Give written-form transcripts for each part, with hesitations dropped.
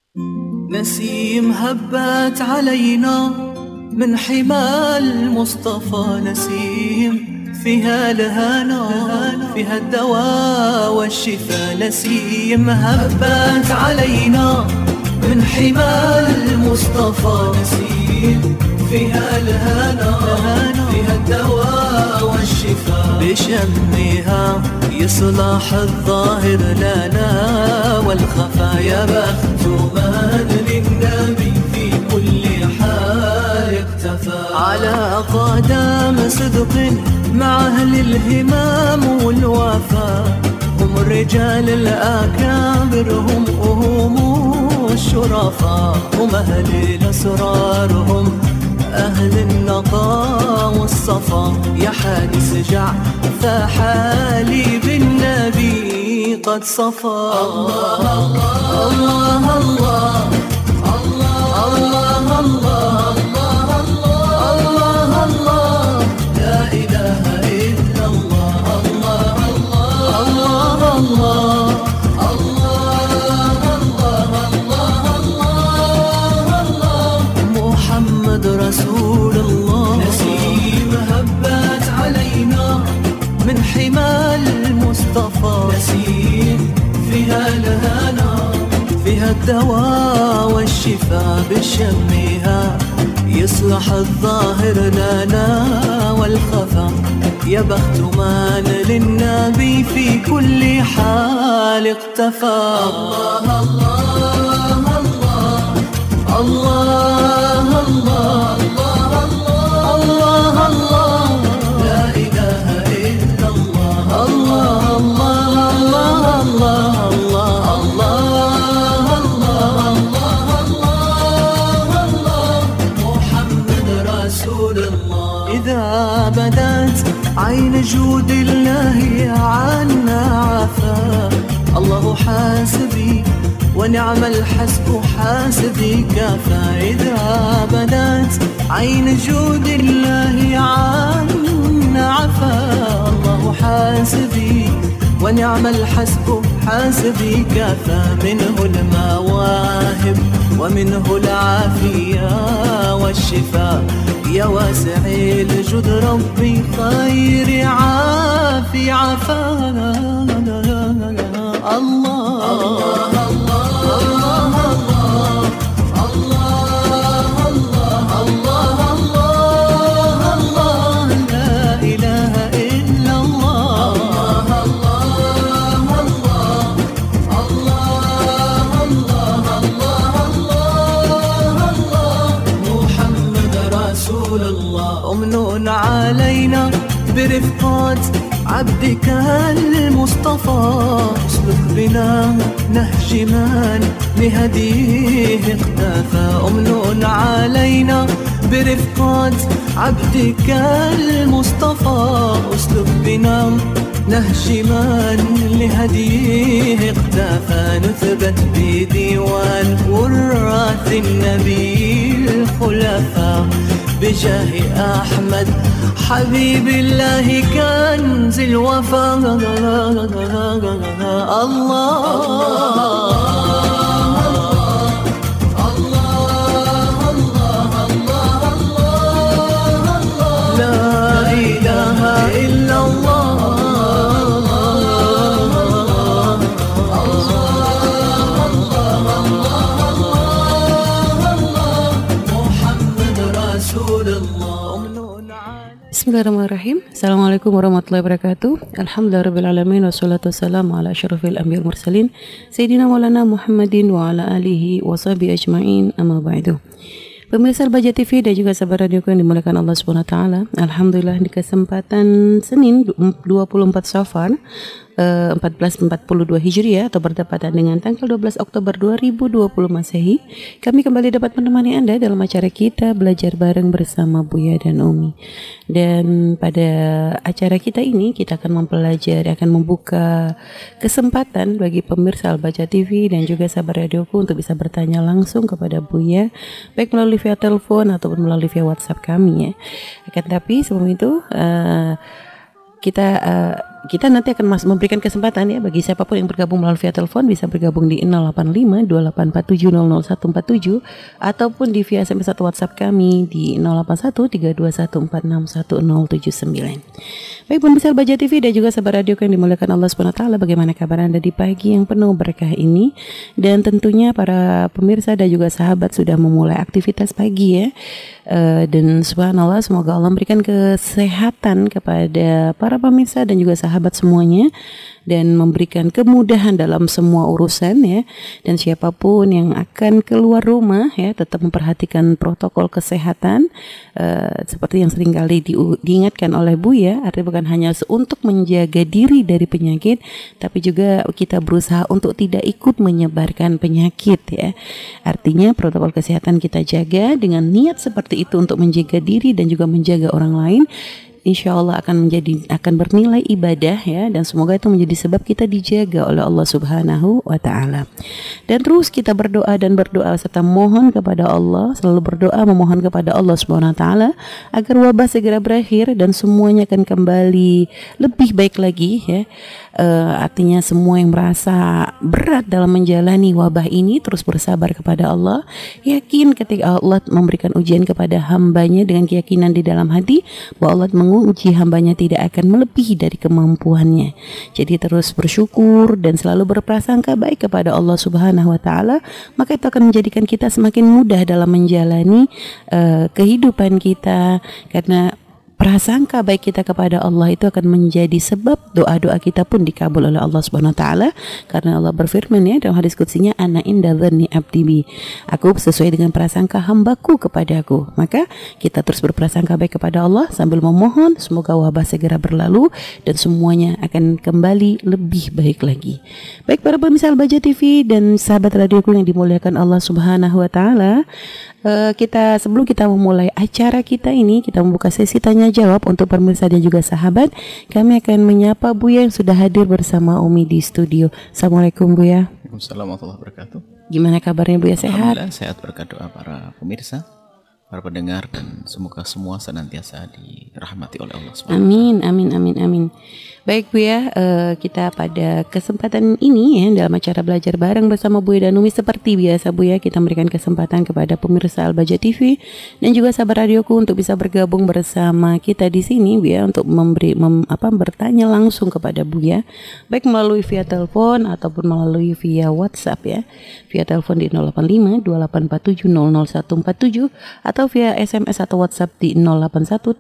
نسيم هبت علينا من حمى المصطفى، نسيم فيها الهنا، فيها الدواء والشفاء. نسيم هبت علينا من حمى المصطفى، نسيم فيها الهنا، فيها الدواء والشفاء. بشمها يصلح الظاهر لنا والخفا، يا بخت من للنبي في كل حال اكتفى. على قدم صدق مع أهل الهمام والوفا، هم الرجال الأكابر، هم الشرفاء، هم أهل الأسرار، هم أهل النقاء والصفا. يا حادث جع فحالي بالنبي قد صفى. الله الله الله الله الله الله الله الله، لا إله إلا الله. الله الله الله محمد رسول الله. نسيم هبت علينا من حمى المصطفى، نسيم فيها الهنا، فيها الدواء والشفاء. بشمها يصلح الظاهر لنا والخفا، يا بخت من للنبي في كل حال اقتفى. الله الله الله الله الله الله الله، لا إله إلا الله. الله الله الله الله الله الله، محمد رسول الله. إذا بدت عين جود الله عنا عفا، الله حاسبي ونعم الحسب حاسبي كفى. إذا بدت عين جود الله عنا عفا، الله حاسبي ونعم الحسب حاسبي كفى. منه المواهب ومنه العافية والشفاء، يا واسع الجود ربي خير عافي عفا. الله الله أمن علينا برفقات عبدك المصطفى، اسلك بنا نهج من بهديه اقتفى. أمن علينا برفقات عبدك المصطفى، اسلك بنا نهج من لهديه اقتفى. نثبت بديوان وراث النبي الخلفاء، بجاه أحمد حبيب الله كنز الوفا. الله Bismillahirrahmanirrahim. Assalamualaikum warahmatullahi wabarakatuh. Alhamdulillahirrabbilalamin. Wassalatu wassalamu ala asyrafil anbiya wal mursalin Sayyidina Maulana Muhammadin wa ala alihi wa sahbihi ajma'in, amma ba'du. Pemirsa Al-Bahjah TV dan juga sahabat radioku yang dimuliakan Allah SWT. Alhamdulillah di kesempatan Senin 24 Safar 1442 Hijriah atau bertepatan dengan tanggal 12 Oktober 2020 Masehi, kami kembali dapat menemani Anda dalam acara kita belajar bareng bersama Buya dan Umi. Dan pada acara kita ini kita akan mempelajari, akan membuka kesempatan bagi pemirsa Al-Bahjah TV dan juga sahabat radioku untuk bisa bertanya langsung kepada Buya, baik melalui via telepon ataupun melalui via WhatsApp kami ya. Akan tapi sebelum itu kita kita nanti akan memberikan kesempatan ya bagi siapapun yang bergabung melalui via telepon, bisa bergabung di 085 2847 ataupun di via SMS atau WhatsApp kami di 081 321461079. Baik pemirsa Al-Bahjah TV dan juga sahabat radio yang dimuliakan Allah Subhanahu wa taala, bagaimana kabar Anda di pagi yang penuh berkah ini? Dan tentunya para pemirsa dan juga sahabat sudah memulai aktivitas pagi ya. Dan subhanallah, semoga Allah memberikan kesehatan kepada para pemirsa dan juga sahabat semuanya, dan memberikan kemudahan dalam semua urusan ya. Dan siapapun yang akan keluar rumah ya, tetap memperhatikan protokol kesehatan seperti yang seringkali diingatkan oleh Buya. Artinya bukan hanya untuk menjaga diri dari penyakit, tapi juga kita berusaha untuk tidak ikut menyebarkan penyakit ya. Artinya protokol kesehatan kita jaga dengan niat seperti itu untuk menjaga diri dan juga menjaga orang lain. Insya Allah akan bernilai ibadah ya, dan semoga itu menjadi sebab kita dijaga oleh Allah Subhanahu wa taala. Dan terus kita berdoa serta mohon kepada Allah, selalu berdoa memohon kepada Allah Subhanahu wa taala agar wabah segera berakhir dan semuanya akan kembali lebih baik lagi ya. Artinya semua yang merasa berat dalam menjalani wabah ini terus bersabar kepada Allah, yakin ketika Allah memberikan ujian kepada hambanya dengan keyakinan di dalam hati bahwa Allah menguji hambanya tidak akan melebihi dari kemampuannya. Jadi terus bersyukur dan selalu berprasangka baik kepada Allah Subhanahu wa taala, maka itu akan menjadikan kita semakin mudah dalam menjalani kehidupan kita, karena prasangka baik kita kepada Allah itu akan menjadi sebab doa-doa kita pun dikabul oleh Allah Subhanahu wa taala, karena Allah berfirman ya dalam hadis qudsinya, ana inda dzanni abdi bi, aku sesuai dengan prasangka hambaku kepadaku. Maka kita terus berprasangka baik kepada Allah sambil memohon semoga wabah segera berlalu dan semuanya akan kembali lebih baik lagi. Baik para pemirsa Al-Bahjah TV dan sahabat radioku yang dimuliakan Allah Subhanahu wa taala, sebelum kita memulai acara kita ini, kita membuka sesi tanya jawab untuk pemirsa dan juga sahabat. Kami akan menyapa Buya yang sudah hadir bersama Umi di studio. Assalamualaikum Buya. Waalaikumsalam warahmatullahi wabarakatuh. Gimana kabarnya Buya, sehat? Alhamdulillah sehat berkat doa para pemirsa, para pendengar, dan semoga semua senantiasa dirahmati oleh Allah SWT. Amin, amin, amin, amin. Baik Buya, kita pada kesempatan ini ya, dalam acara belajar bareng bersama Buya dan Umi, seperti biasa Buya, kita memberikan kesempatan kepada pemirsa Al-Bahjah TV dan juga sahabat radioku untuk bisa bergabung bersama kita di sini Buya, untuk bertanya langsung kepada Buya, baik melalui via telepon ataupun melalui via WhatsApp ya. Via telepon di 085 2847 00147 atau via SMS atau WhatsApp di 081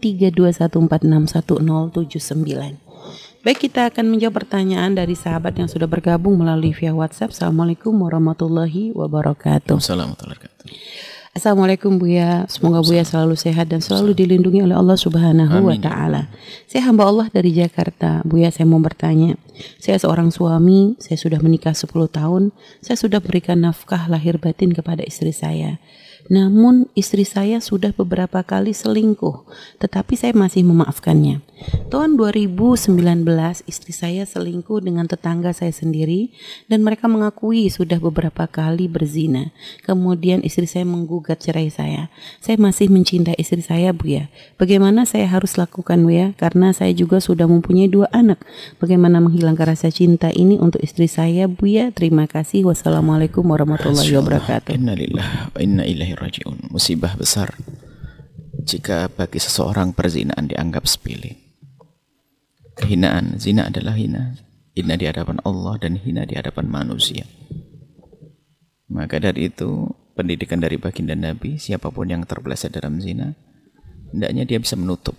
321461079. Baik, kita akan menjawab pertanyaan dari sahabat yang sudah bergabung melalui via WhatsApp. Assalamualaikum warahmatullahi wabarakatuh. Assalamualaikum Buya, semoga Buya selalu sehat dan selalu dilindungi oleh Allah Subhanahu wa taala. Saya hamba Allah dari Jakarta. Buya, saya mau bertanya. Saya seorang suami, saya sudah menikah 10 tahun. Saya sudah berikan nafkah lahir batin kepada istri saya. Namun istri saya sudah beberapa kali selingkuh, tetapi saya masih memaafkannya. Tahun 2019 istri saya selingkuh dengan tetangga saya sendiri dan mereka mengakui sudah beberapa kali berzina. Kemudian istri saya menggugat cerai saya. Saya masih mencintai istri saya Buya. Bagaimana saya harus lakukan Buya? Karena saya juga sudah mempunyai 2 anak. Bagaimana menghilangkan rasa cinta ini untuk istri saya Buya? Terima kasih. Wassalamualaikum warahmatullahi wabarakatuh. Innalillahi wa inna ilaihi raji'un. Musibah besar jika bagi seseorang perzinaan dianggap sepele. Kehinaan, zina adalah hina di hadapan Allah dan hina di hadapan manusia. Maka dari itu, pendidikan dari baginda Nabi, siapapun yang terpeleset dalam zina, hendaknya dia bisa menutup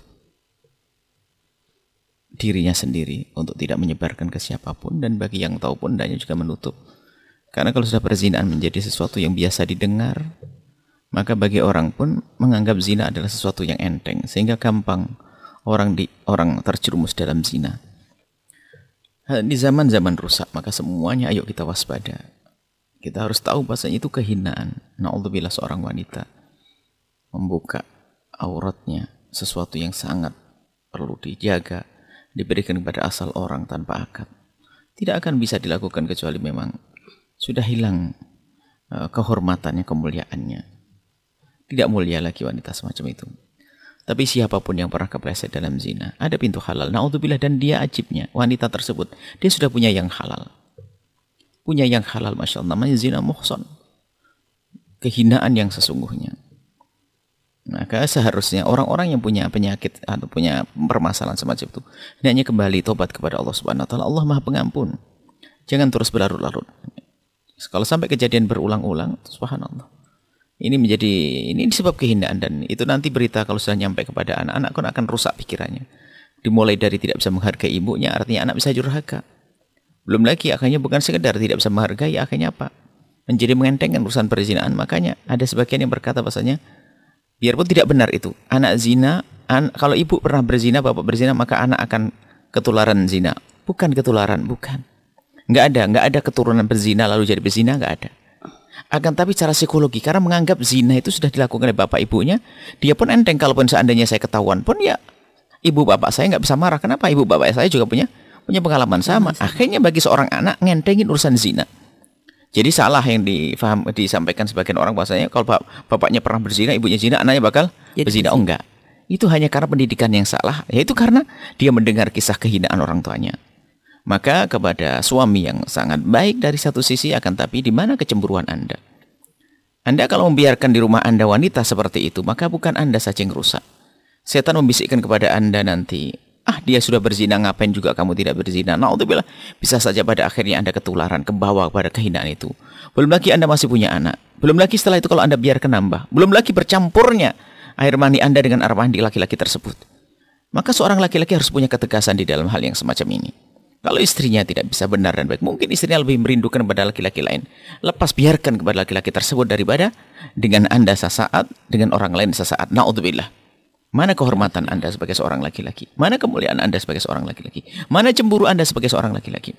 dirinya sendiri untuk tidak menyebarkan ke siapapun, dan bagi yang tahu pun hendaknya juga menutup. Karena kalau sudah perzinaan menjadi sesuatu yang biasa didengar, maka bagi orang pun menganggap zina adalah sesuatu yang enteng, sehingga gampang orang terjerumus dalam zina. Di zaman-zaman rusak, maka semuanya ayo kita waspada. Kita harus tahu bahasanya itu kehinaan. Na'udzubillah, seorang wanita membuka auratnya, sesuatu yang sangat perlu dijaga, diberikan kepada asal orang tanpa akad. Tidak akan bisa dilakukan kecuali memang sudah hilang kehormatannya, kemuliaannya. Tidak mulia lagi wanita semacam itu. Tapi siapapun yang pernah kepleset dalam zina, ada pintu halal. Na'udzubillah, dan dia ajibnya, wanita tersebut, dia sudah punya yang halal. Punya yang halal, Masya Allah, namanya zina muhsan. Kehinaan yang sesungguhnya. Maka seharusnya orang-orang yang punya penyakit atau punya permasalahan semacam itu, hendaknya kembali tobat kepada Allah Subhanahu wa taala. Allah Maha Pengampun. Jangan terus berlarut-larut. Kalau sampai kejadian berulang-ulang, subhanallah. Ini disebab kehinaan, dan itu nanti berita kalau sudah nyampe kepada anak-anak akan rusak pikirannya. Dimulai dari tidak bisa menghargai ibunya, artinya anak bisa durhaka. Belum lagi akhirnya bukan sekedar tidak bisa menghargai, akhirnya apa? Menjadi mengentengkan urusan perzinahan. Makanya ada sebagian yang berkata bahasanya, biarpun tidak benar itu, anak zina, kalau ibu pernah berzina, bapak berzina, maka anak akan ketularan zina. Bukan ketularan, bukan. Nggak ada keturunan berzina lalu jadi berzina, nggak ada. Akan tapi cara psikologi, karena menganggap zina itu sudah dilakukan oleh bapak ibunya, dia pun enteng. Kalaupun seandainya saya ketahuan pun, ya ibu bapak saya nggak bisa marah. Kenapa? Ibu bapak saya juga punya pengalaman sama. Akhirnya bagi seorang anak ngentengin urusan zina. Jadi salah yang disampaikan sebagian orang bahasanya kalau bapaknya pernah berzina, ibunya zina, anaknya bakal berzina. Oh enggak. Itu hanya karena pendidikan yang salah, yaitu karena dia mendengar kisah kehinaan orang tuanya. Maka kepada suami yang sangat baik dari satu sisi, akan tapi di mana kecemburuan Anda? Anda kalau membiarkan di rumah Anda wanita seperti itu, maka bukan Anda saja yang rusak. Setan membisikkan kepada Anda nanti, dia sudah berzina, ngapain juga kamu tidak berzina? Na'udzubillah, bisa saja pada akhirnya Anda ketularan, kebawa pada kehinaan itu. Belum lagi Anda masih punya anak. Belum lagi setelah itu kalau Anda biarkan nambah. Belum lagi bercampurnya air mani Anda dengan air mani laki-laki tersebut. Maka seorang laki-laki harus punya ketegasan di dalam hal yang semacam ini. Kalau istrinya tidak bisa benar dan baik, mungkin istrinya lebih merindukan kepada laki-laki lain. Lepas biarkan kepada laki-laki tersebut daripada dengan Anda sesaat, dengan orang lain sesaat. Na'udzubillah. Mana kehormatan Anda sebagai seorang laki-laki? Mana kemuliaan Anda sebagai seorang laki-laki? Mana cemburu Anda sebagai seorang laki-laki?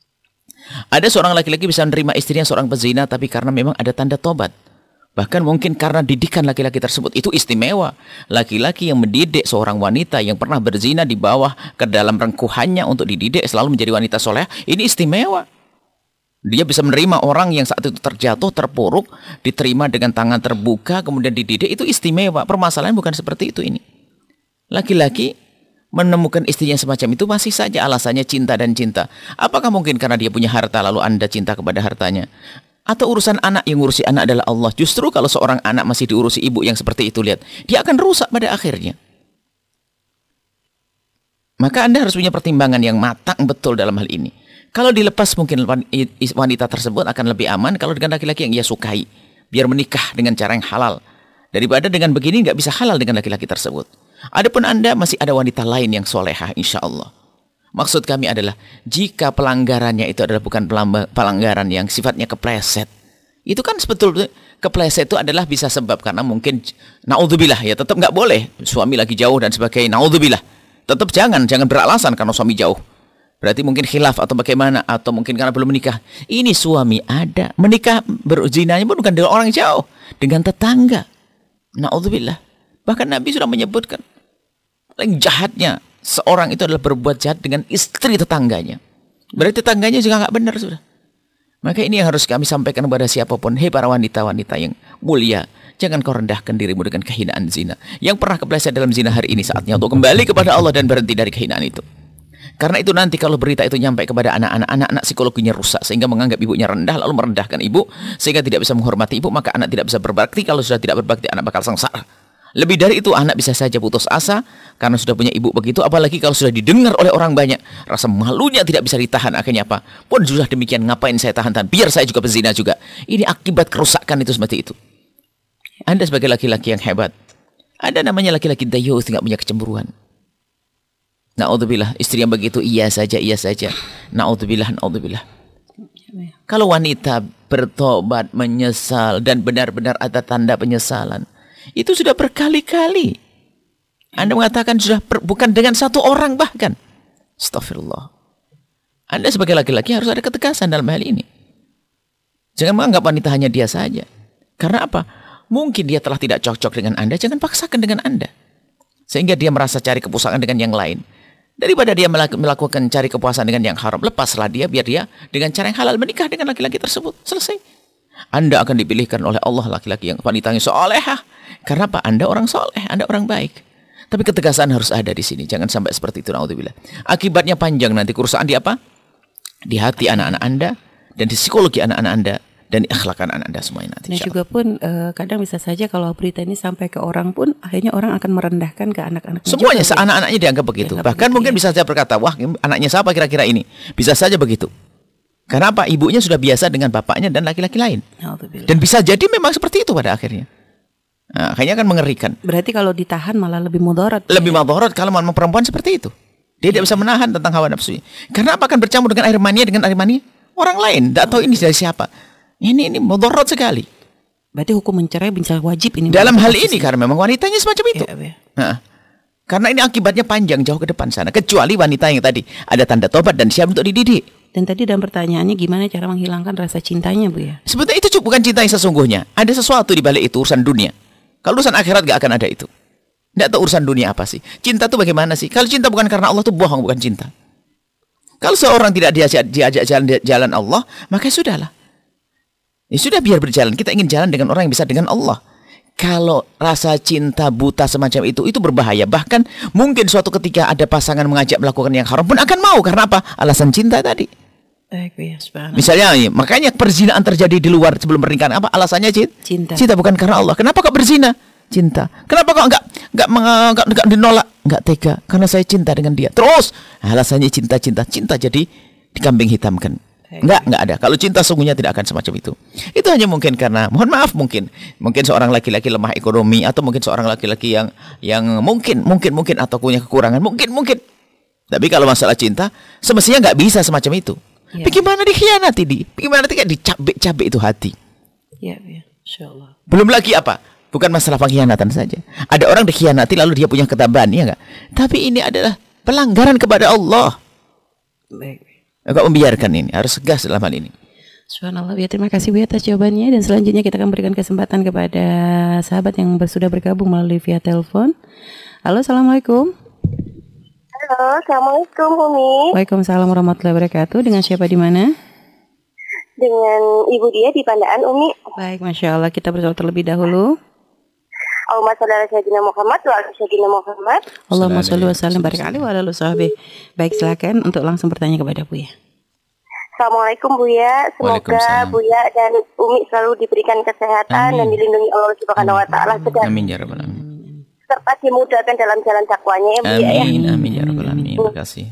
Ada seorang laki-laki bisa menerima istrinya seorang pezina, tapi karena memang ada tanda tobat. Bahkan mungkin karena didikan laki-laki tersebut, itu istimewa. Laki-laki yang mendidik seorang wanita yang pernah berzina di bawah ke dalam rengkuhannya untuk dididik selalu menjadi wanita soleh, ini istimewa. Dia bisa menerima orang yang saat itu terjatuh, terpuruk, diterima dengan tangan terbuka, kemudian dididik, itu istimewa. Permasalahan bukan seperti itu ini. Laki-laki menemukan istrinya semacam itu masih saja alasannya cinta dan cinta. Apakah mungkin karena dia punya harta lalu Anda cinta kepada hartanya? Atau urusan anak, yang ngurusi anak adalah Allah? Justru kalau seorang anak masih diurusi ibu yang seperti itu, lihat, dia akan rusak pada akhirnya. Maka Anda harus punya pertimbangan yang matang betul dalam hal ini. Kalau dilepas mungkin wanita tersebut akan lebih aman kalau dengan laki-laki yang ia sukai. Biar menikah dengan cara yang halal. Daripada dengan begini nggak bisa halal dengan laki-laki tersebut. Adapun Anda masih ada wanita lain yang solehah, insya Allah. Maksud kami adalah, jika pelanggarannya itu adalah bukan pelanggaran yang sifatnya kepleset. Itu kan sebetulnya kepleset itu adalah bisa sebab karena mungkin, na'udzubillah, ya tetap nggak boleh. Suami lagi jauh dan sebagainya, na'udzubillah. Tetap jangan beralasan karena suami jauh. Berarti mungkin khilaf atau bagaimana, atau mungkin karena belum menikah. Ini suami ada, menikah berzinanya pun bukan dengan orang jauh, dengan tetangga. Na'udzubillah. Bahkan Nabi sudah menyebutkan, paling jahatnya seorang itu adalah berbuat jahat dengan istri tetangganya. Berarti tetangganya juga nggak benar sudah. Maka ini yang harus kami sampaikan kepada siapapun. Hei para wanita-wanita yang mulia, jangan kau rendahkan dirimu dengan kehinaan zina. Yang pernah kepleset dalam zina hari ini saatnya untuk kembali kepada Allah dan berhenti dari kehinaan itu. Karena itu nanti kalau berita itu nyampe kepada anak-anak psikologinya rusak sehingga menganggap ibunya rendah lalu merendahkan ibu sehingga tidak bisa menghormati ibu, maka anak tidak bisa berbakti. Kalau sudah tidak berbakti, anak bakal sengsara. Lebih dari itu, anak bisa saja putus asa karena sudah punya ibu begitu. Apalagi kalau sudah didengar oleh orang banyak, rasa malunya tidak bisa ditahan. Akhirnya apa? Pun sudah demikian, ngapain saya tahan-tahan? Biar saya juga berzina juga. Ini akibat kerusakan itu seperti itu. Anda sebagai laki-laki yang hebat, ada namanya laki-laki dayus, tidak punya kecemburuan. Na'udzubillah, istri yang begitu iya saja. Na'udzubillah. Kalau wanita bertobat, menyesal, dan benar-benar ada tanda penyesalan, itu sudah berkali-kali. Anda mengatakan sudah bukan dengan satu orang bahkan. Astagfirullah. Anda sebagai laki-laki harus ada ketegasan dalam hal ini. Jangan menganggap wanita hanya dia saja. Karena apa? Mungkin dia telah tidak cocok dengan Anda, jangan paksakan dengan Anda. Sehingga dia merasa cari kepuasan dengan yang lain. Daripada dia melakukan cari kepuasan dengan yang haram, lepaslah dia, biar dia dengan cara yang halal menikah dengan laki-laki tersebut. Selesai. Anda akan dipilihkan oleh Allah laki-laki yang wanita yang solehah. Karena apa? Anda orang soleh, Anda orang baik. Tapi ketegasan harus ada di sini. Jangan sampai seperti itu. Naudzubillah. Akibatnya panjang nanti kerusakan di apa? Di hati anak-anak Anda dan di psikologi anak-anak Anda dan di akhlak anak-anak Anda semuanya nanti. Dan juga pun kadang bisa saja kalau berita ini sampai ke orang pun akhirnya orang akan merendahkan ke anak-anaknya. Semuanya anak-anaknya dianggap begitu. Bahkan mungkin bisa saja berkata, wah anaknya siapa kira-kira ini? Bisa saja begitu. Karena apa? Ibunya sudah biasa dengan bapaknya dan laki-laki lain. Dan bisa jadi memang seperti itu pada akhirnya. Nah, akhirnya kan mengerikan. Berarti kalau ditahan malah lebih mudarat. Lebih mudarat kalau memang perempuan seperti itu. Dia tidak bisa menahan tentang hawa nafsunya. Karena apa? Akan bercampur dengan air mani orang lain. Tidak tahu ini dari siapa. Ini mudarat sekali. Berarti hukum mencerai bisa wajib ini. Dalam hal ini karena memang wanitanya semacam itu. Ya. Nah, karena ini akibatnya panjang jauh ke depan sana. Kecuali wanita yang tadi ada tanda tobat dan siap untuk dididik. Dan tadi dalam pertanyaannya gimana cara menghilangkan rasa cintanya, Bu ya? Sebetulnya itu bukan cinta yang sesungguhnya. Ada sesuatu di balik itu, urusan dunia. Kalau urusan akhirat gak akan ada itu. Tidak tahu urusan dunia apa sih. Cinta itu bagaimana sih? Kalau cinta bukan karena Allah itu bohong, bukan cinta. Kalau seorang tidak diajak jalan Allah, maka sudahlah. Ya sudah biar berjalan. Kita ingin jalan dengan orang yang bisa dengan Allah. Kalau rasa cinta buta semacam itu berbahaya. Bahkan mungkin suatu ketika ada pasangan mengajak melakukan yang haram pun akan mau. Karena apa? Alasan cinta tadi. Misalnya, makanya perzinaan terjadi di luar sebelum pernikahan. Apa alasannya? Cinta. Cinta bukan karena Allah. Kenapa kok berzina? Cinta. Kenapa kok enggak dinolak? Enggak tega. Karena saya cinta dengan dia. Terus alasannya cinta jadi dikambing hitamkan. Enggak ada. Kalau cinta sungguhnya tidak akan semacam itu. Itu hanya mungkin karena, mohon maaf mungkin seorang laki-laki lemah ekonomi atau mungkin seorang laki-laki yang mungkin atau punya kekurangan mungkin. Tapi kalau masalah cinta semestinya enggak bisa semacam itu. Ya. Bagaimana dikhianati bagaimana dicabik-cabik itu hati. Ya, insyaallah. Belum lagi apa? Bukan masalah pengkhianatan saja. Ada orang dikhianati lalu dia punya ketabahan, ya enggak? Tapi ini adalah pelanggaran kepada Allah. Baik. Enggak membiarkan ini, harus tegas dalam hal ini. Subhanallah, ya terima kasih Bu atas jawabannya dan selanjutnya kita akan berikan kesempatan kepada sahabat yang sudah bergabung melalui via telepon. Halo, assalamualaikum. Halo, assalamualaikum Umi. Waalaikumsalam warahmatullahi wabarakatuh. Dengan siapa di mana? Dengan Ibu Dia di Pandaan, Umi. Baik, masya Allah. Kita berdoa terlebih dahulu. Allahumma sholli ala sayyidina Muhammad wa ala sayyidina Muhammad. Allahumma sholli wa sallim barik alaihi wa ala alihi. Baik, silakan untuk langsung bertanya kepada Bu ya. Assalamualaikum Bu ya. Semoga Bu ya dan Umi selalu diberikan kesehatan dan dilindungi Allah Subhanahu wa taala. Amin ya rabbal alamin. Serta dimudahkan dalam jalan dakwanya ya Bu ya. Amin ya rabbal alamin. Terima kasih.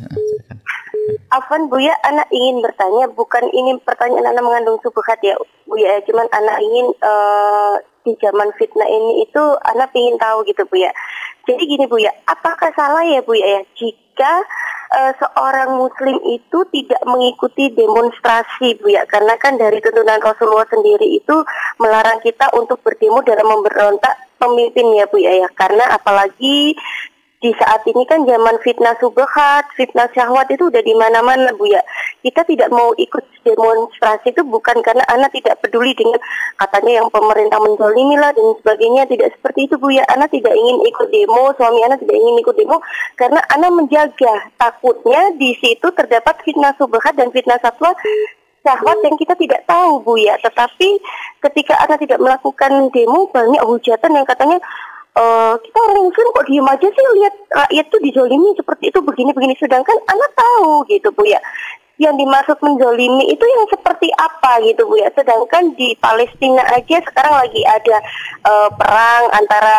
Afwan Bu ya, anak ingin bertanya, bukan ini pertanyaan anak mengandung subhat ya Bu ya, cuman anak ingin di zaman fitnah ini itu anak ingin tahu gitu Bu ya. Jadi gini Bu ya, apakah salah ya Bu ya jika seorang muslim itu tidak mengikuti demonstrasi Bu ya, karena kan dari tuntunan Rasulullah sendiri itu melarang kita untuk berdemo dalam memberontak pemimpin ya Bu ya, karena apalagi di saat ini kan zaman fitnah subhat, fitnah syahwat itu udah di mana-mana Bu ya. Kita tidak mau ikut demonstrasi itu bukan karena anak tidak peduli dengan katanya yang pemerintah menzalimi lah dan sebagainya, tidak seperti itu Bu ya. Anak tidak ingin ikut demo, suami anak tidak ingin ikut demo karena anak menjaga takutnya di situ terdapat fitnah subhat dan fitnah syahwat yang kita tidak tahu Bu ya. Tetapi ketika anak tidak melakukan demo, banyak hujatan yang katanya kita orang muslim kok diem aja sih lihat rakyat tuh dizolimi seperti itu begini-begini, sedangkan anak tahu gitu Bu ya. Yang dimaksud menzolimi itu yang seperti apa gitu Bu ya. Sedangkan di Palestina aja sekarang lagi ada perang antara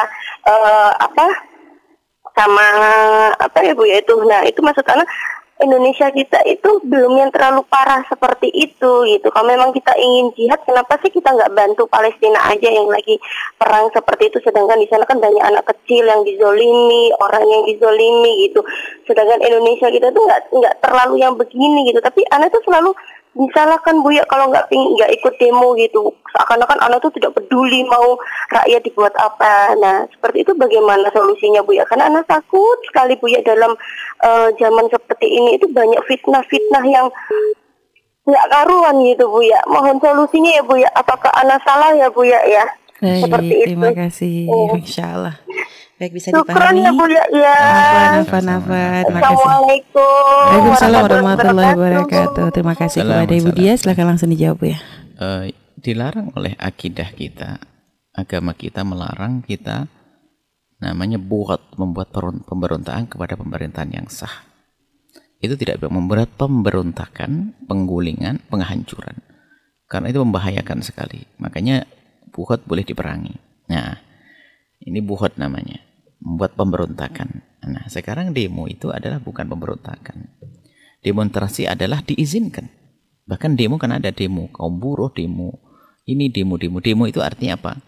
sama apa ya Bu ya itu. Nah, itu maksud anak Indonesia kita itu belum yang terlalu parah seperti itu gitu. Kalau memang kita ingin jihad, kenapa sih kita nggak bantu Palestina aja yang lagi perang seperti itu, sedangkan di sana kan banyak anak kecil yang dizolimi, orang yang dizolimi gitu. Sedangkan Indonesia kita tuh nggak terlalu yang begini gitu. Tapi anak tuh selalu disalahkan Bu ya kalau nggak ikut demo gitu. Seakan-akan anak tuh tidak peduli mau rakyat dibuat apa. Nah seperti itu bagaimana solusinya Bu ya? Karena anak takut sekali Bu ya dalam zaman seperti ini itu banyak fitnah-fitnah yang nggak karuan gitu Bu ya. Mohon solusinya ya Bu ya. Apakah anak salah ya Bu ya? Seperti itu. Terima kasih. Insyaallah. Baik, bisa dipahami. Ya Bu ya. Afan. Assalamualaikum. Waalaikumsalam warahmatullahi wabarakatuh. Terima kasih kepada Ibu Dia. Silakan langsung dijawab Bu ya. Dilarang oleh akidah kita, agama kita melarang kita namanya buat membuat pemberontakan kepada pemerintahan yang sah. Itu tidak membuat pemberontakan, penggulingan, penghancuran. Karena itu membahayakan sekali. Makanya buhot boleh diperangi. Nah, ini buhot namanya. Membuat pemberontakan. Nah, sekarang demo itu adalah bukan pemberontakan. Demonstrasi adalah diizinkan. Bahkan demo kan ada demo kaum buruh, demo ini, demo itu artinya apa?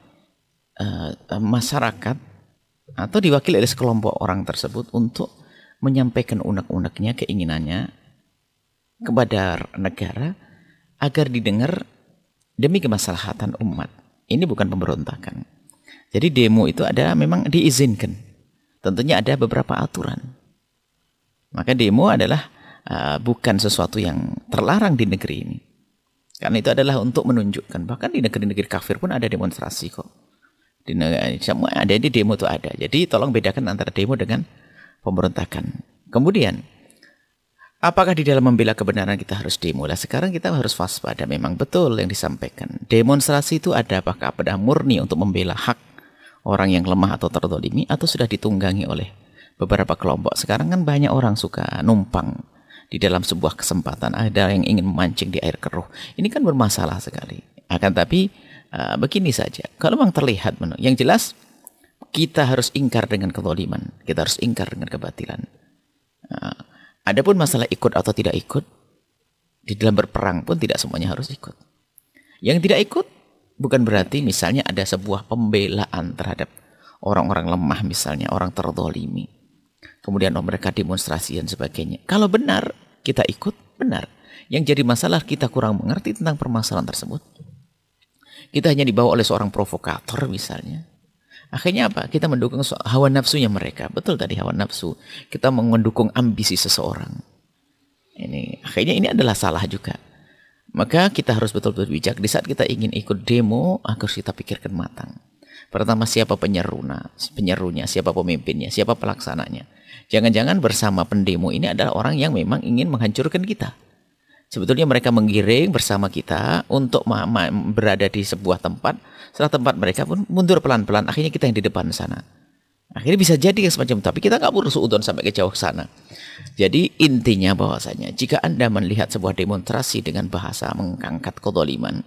Masyarakat atau diwakili oleh sekelompok orang tersebut untuk menyampaikan unek-uneknya, keinginannya kepada negara agar didengar demi kemaslahatan umat. Ini bukan pemberontakan. Jadi demo itu ada memang diizinkan. Tentunya ada beberapa aturan. Maka demo adalah bukan sesuatu yang terlarang di negeri ini. Karena itu adalah untuk menunjukkan. Bahkan di negeri-negeri kafir pun ada demonstrasi kok. Di negara, semua ada, di demo itu ada. Jadi tolong bedakan antara demo dengan pemberontakan. Kemudian, apakah di dalam membela kebenaran kita harus demo? Lah sekarang kita harus waspada. Memang betul yang disampaikan. Demonstrasi itu ada apakah pada murni untuk membela hak orang yang lemah atau terzalimi, atau sudah ditunggangi oleh beberapa kelompok. Sekarang kan banyak orang suka numpang di dalam sebuah kesempatan. Ada yang ingin memancing di air keruh. Ini kan bermasalah sekali. Akan tapi begini saja. Kalau memang terlihat, yang jelas kita harus ingkar dengan kezaliman. Kita harus ingkar dengan kebatilan. Adapun masalah ikut atau tidak ikut, di dalam berperang pun tidak semuanya harus ikut. Yang tidak ikut bukan berarti misalnya ada sebuah pembelaan terhadap orang-orang lemah, misalnya orang terzalimi. Kemudian mereka demonstrasi dan sebagainya. Kalau benar kita ikut, benar. Yang jadi masalah kita kurang mengerti tentang permasalahan tersebut. Kita hanya dibawa oleh seorang provokator misalnya. Akhirnya apa? Kita mendukung hawa nafsunya mereka. Betul tadi, hawa nafsu. Kita mendukung ambisi seseorang. Akhirnya ini adalah salah juga. Maka kita harus betul-betul bijak. Di saat kita ingin ikut demo, harus kita pikirkan matang. Pertama, siapa penyerunya, siapa pemimpinnya, siapa pelaksananya. Jangan-jangan bersama pendemo ini adalah orang yang memang ingin menghancurkan kita. Sebetulnya mereka menggiring bersama kita untuk berada di sebuah tempat. Setelah tempat mereka pun mundur pelan-pelan. Akhirnya kita yang di depan sana. Akhirnya bisa jadi semacam itu. Tapi kita nggak perlu suudon sampai ke jauh sana. Jadi intinya bahwasanya jika Anda melihat sebuah demonstrasi dengan bahasa mengangkat kezaliman,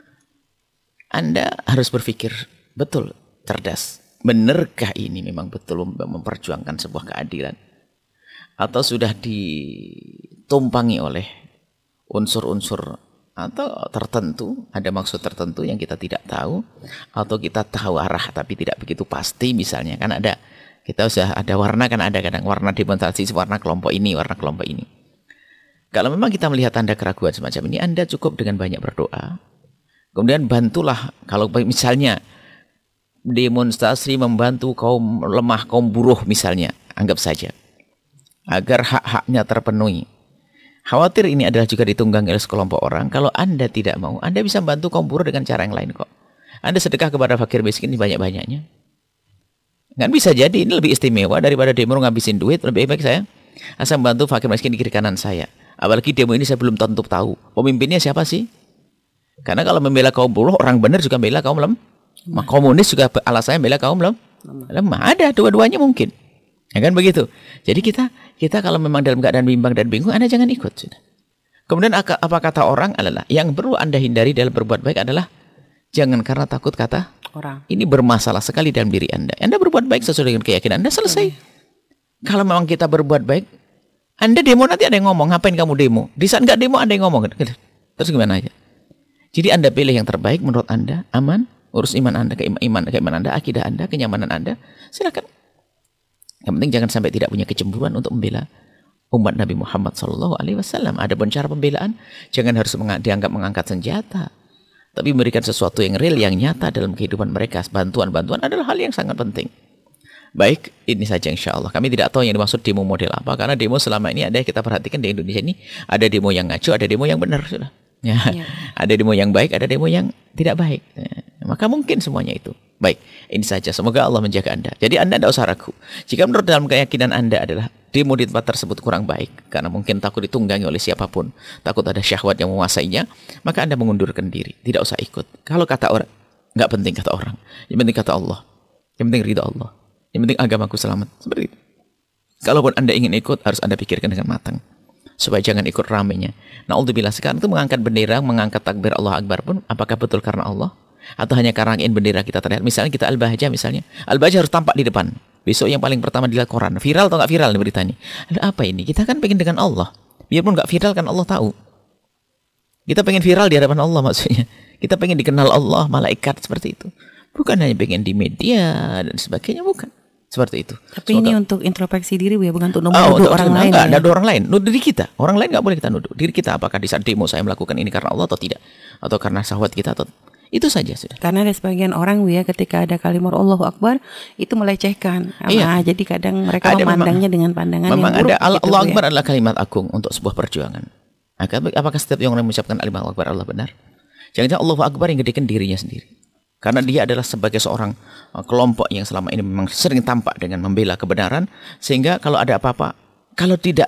Anda harus berpikir betul, cerdas. Benarkah ini memang betul memperjuangkan sebuah keadilan? Atau sudah ditumpangi oleh unsur-unsur atau tertentu, ada maksud tertentu yang kita tidak tahu, atau kita tahu arah tapi tidak begitu pasti. Misalnya kan ada, kita sudah ada warna, kan ada kadang warna demonstrasi, warna kelompok ini, warna kelompok ini. Kalau memang kita melihat tanda keraguan semacam ini, Anda cukup dengan banyak berdoa. Kemudian bantulah, kalau misalnya demonstrasi membantu kaum lemah, kaum buruh misalnya, anggap saja, agar hak-haknya terpenuhi. Khawatir ini adalah juga ditunggangi oleh sekelompok orang. Kalau Anda tidak mau, Anda bisa bantu kaum buruh dengan cara yang lain kok. Anda sedekah kepada fakir miskin banyak-banyaknya. Kan bisa jadi ini lebih istimewa daripada demo ngabisin duit. Lebih baik saya asal bantu fakir miskin di kiri kanan saya. Apalagi demo ini saya belum tentu tahu pemimpinnya siapa sih. Karena kalau membela kaum buruh, orang benar juga membela kaum lemah. Komunis juga alasannya membela kaum lemah. Ada dua-duanya mungkin. Ya kan begitu. Jadi kita kalau memang dalam keadaan bimbang dan bingung, Anda jangan ikut. Sudah. Kemudian apa kata orang adalah, yang perlu Anda hindari dalam berbuat baik adalah jangan karena takut kata orang. Ini bermasalah sekali dalam diri Anda. Anda berbuat baik sesuai dengan keyakinan Anda, selesai. Kalau memang kita berbuat baik, Anda demo nanti ada yang ngomong, ngapain kamu demo? Di saat nggak demo ada yang ngomong. Terus gimana aja? Jadi Anda pilih yang terbaik menurut Anda, aman, urus iman Anda, keimanan Anda, akidah Anda, kenyamanan Anda, silakan. Yang penting jangan sampai tidak punya kecemburuan untuk membela umat Nabi Muhammad SAW. Ada pun cara pembelaan, jangan harus dianggap mengangkat senjata, tapi memberikan sesuatu yang real, yang nyata dalam kehidupan mereka. Bantuan-bantuan adalah hal yang sangat penting. Baik, ini saja insya Allah. Kami tidak tahu yang dimaksud demo model apa, karena demo selama ini ada yang kita perhatikan di Indonesia ini, ada demo yang ngaco, ada demo yang benar. Sudah. Ya. Ada demo yang baik, ada demo yang tidak baik. Maka mungkin semuanya itu. Baik, ini saja. Semoga Allah menjaga Anda. Jadi Anda tidak usah ragu. Jika menurut dalam keyakinan Anda adalah demo di tempat tersebut kurang baik, karena mungkin takut ditunggangi oleh siapapun, takut ada syahwat yang menguasainya, maka Anda mengundurkan diri. Tidak usah ikut. Kalau kata orang, nggak penting kata orang. Yang penting kata Allah. Yang penting ridha Allah. Yang penting agamaku selamat. Seperti itu. Kalaupun Anda ingin ikut, harus Anda pikirkan dengan matang. Supaya jangan ikut ramenya. Na'udzubillah, sekarang itu mengangkat bendera, mengangkat takbir Allah Akbar pun, apakah betul karena Allah? Atau hanya karena ingin bendera kita terlihat? Misalnya kita Al-Bahjah misalnya. Al-Bahjah harus tampak di depan. Besok yang paling pertama dilihat koran. Viral atau nggak viral nih beritanya? Ada apa ini? Kita kan pengen dengan Allah. Biarpun nggak viral kan Allah tahu. Kita pengen viral di hadapan Allah maksudnya. Kita pengen dikenal Allah, malaikat, seperti itu. Bukan hanya pengen di media dan sebagainya, bukan. Seperti itu. Tapi ini untuk introspeksi diri ya, bukan untuk nuduh orang lain. Enggak, ada orang lain. Nuduh diri kita. Orang lain nggak boleh kita nuduh. Diri kita, apakah di saat demo saya melakukan ini karena Allah atau tidak? Atau karena syahwat kita atau itu saja sudah. Karena ada sebagian orang ya ketika ada kalimat Allahu Akbar itu melecehkan. Iya. Jadi kadang mereka memandangnya dengan pandangan yang buruk. Memang ada Allah Akbar adalah kalimat agung untuk sebuah perjuangan. Apakah setiap yang orang mengucapkan Allahu Akbar Allah benar? Jangan-jangan Allahu Akbar yang gedekan dirinya sendiri. Karena dia adalah sebagai seorang kelompok yang selama ini memang sering tampak dengan membela kebenaran. Sehingga kalau ada apa-apa, kalau tidak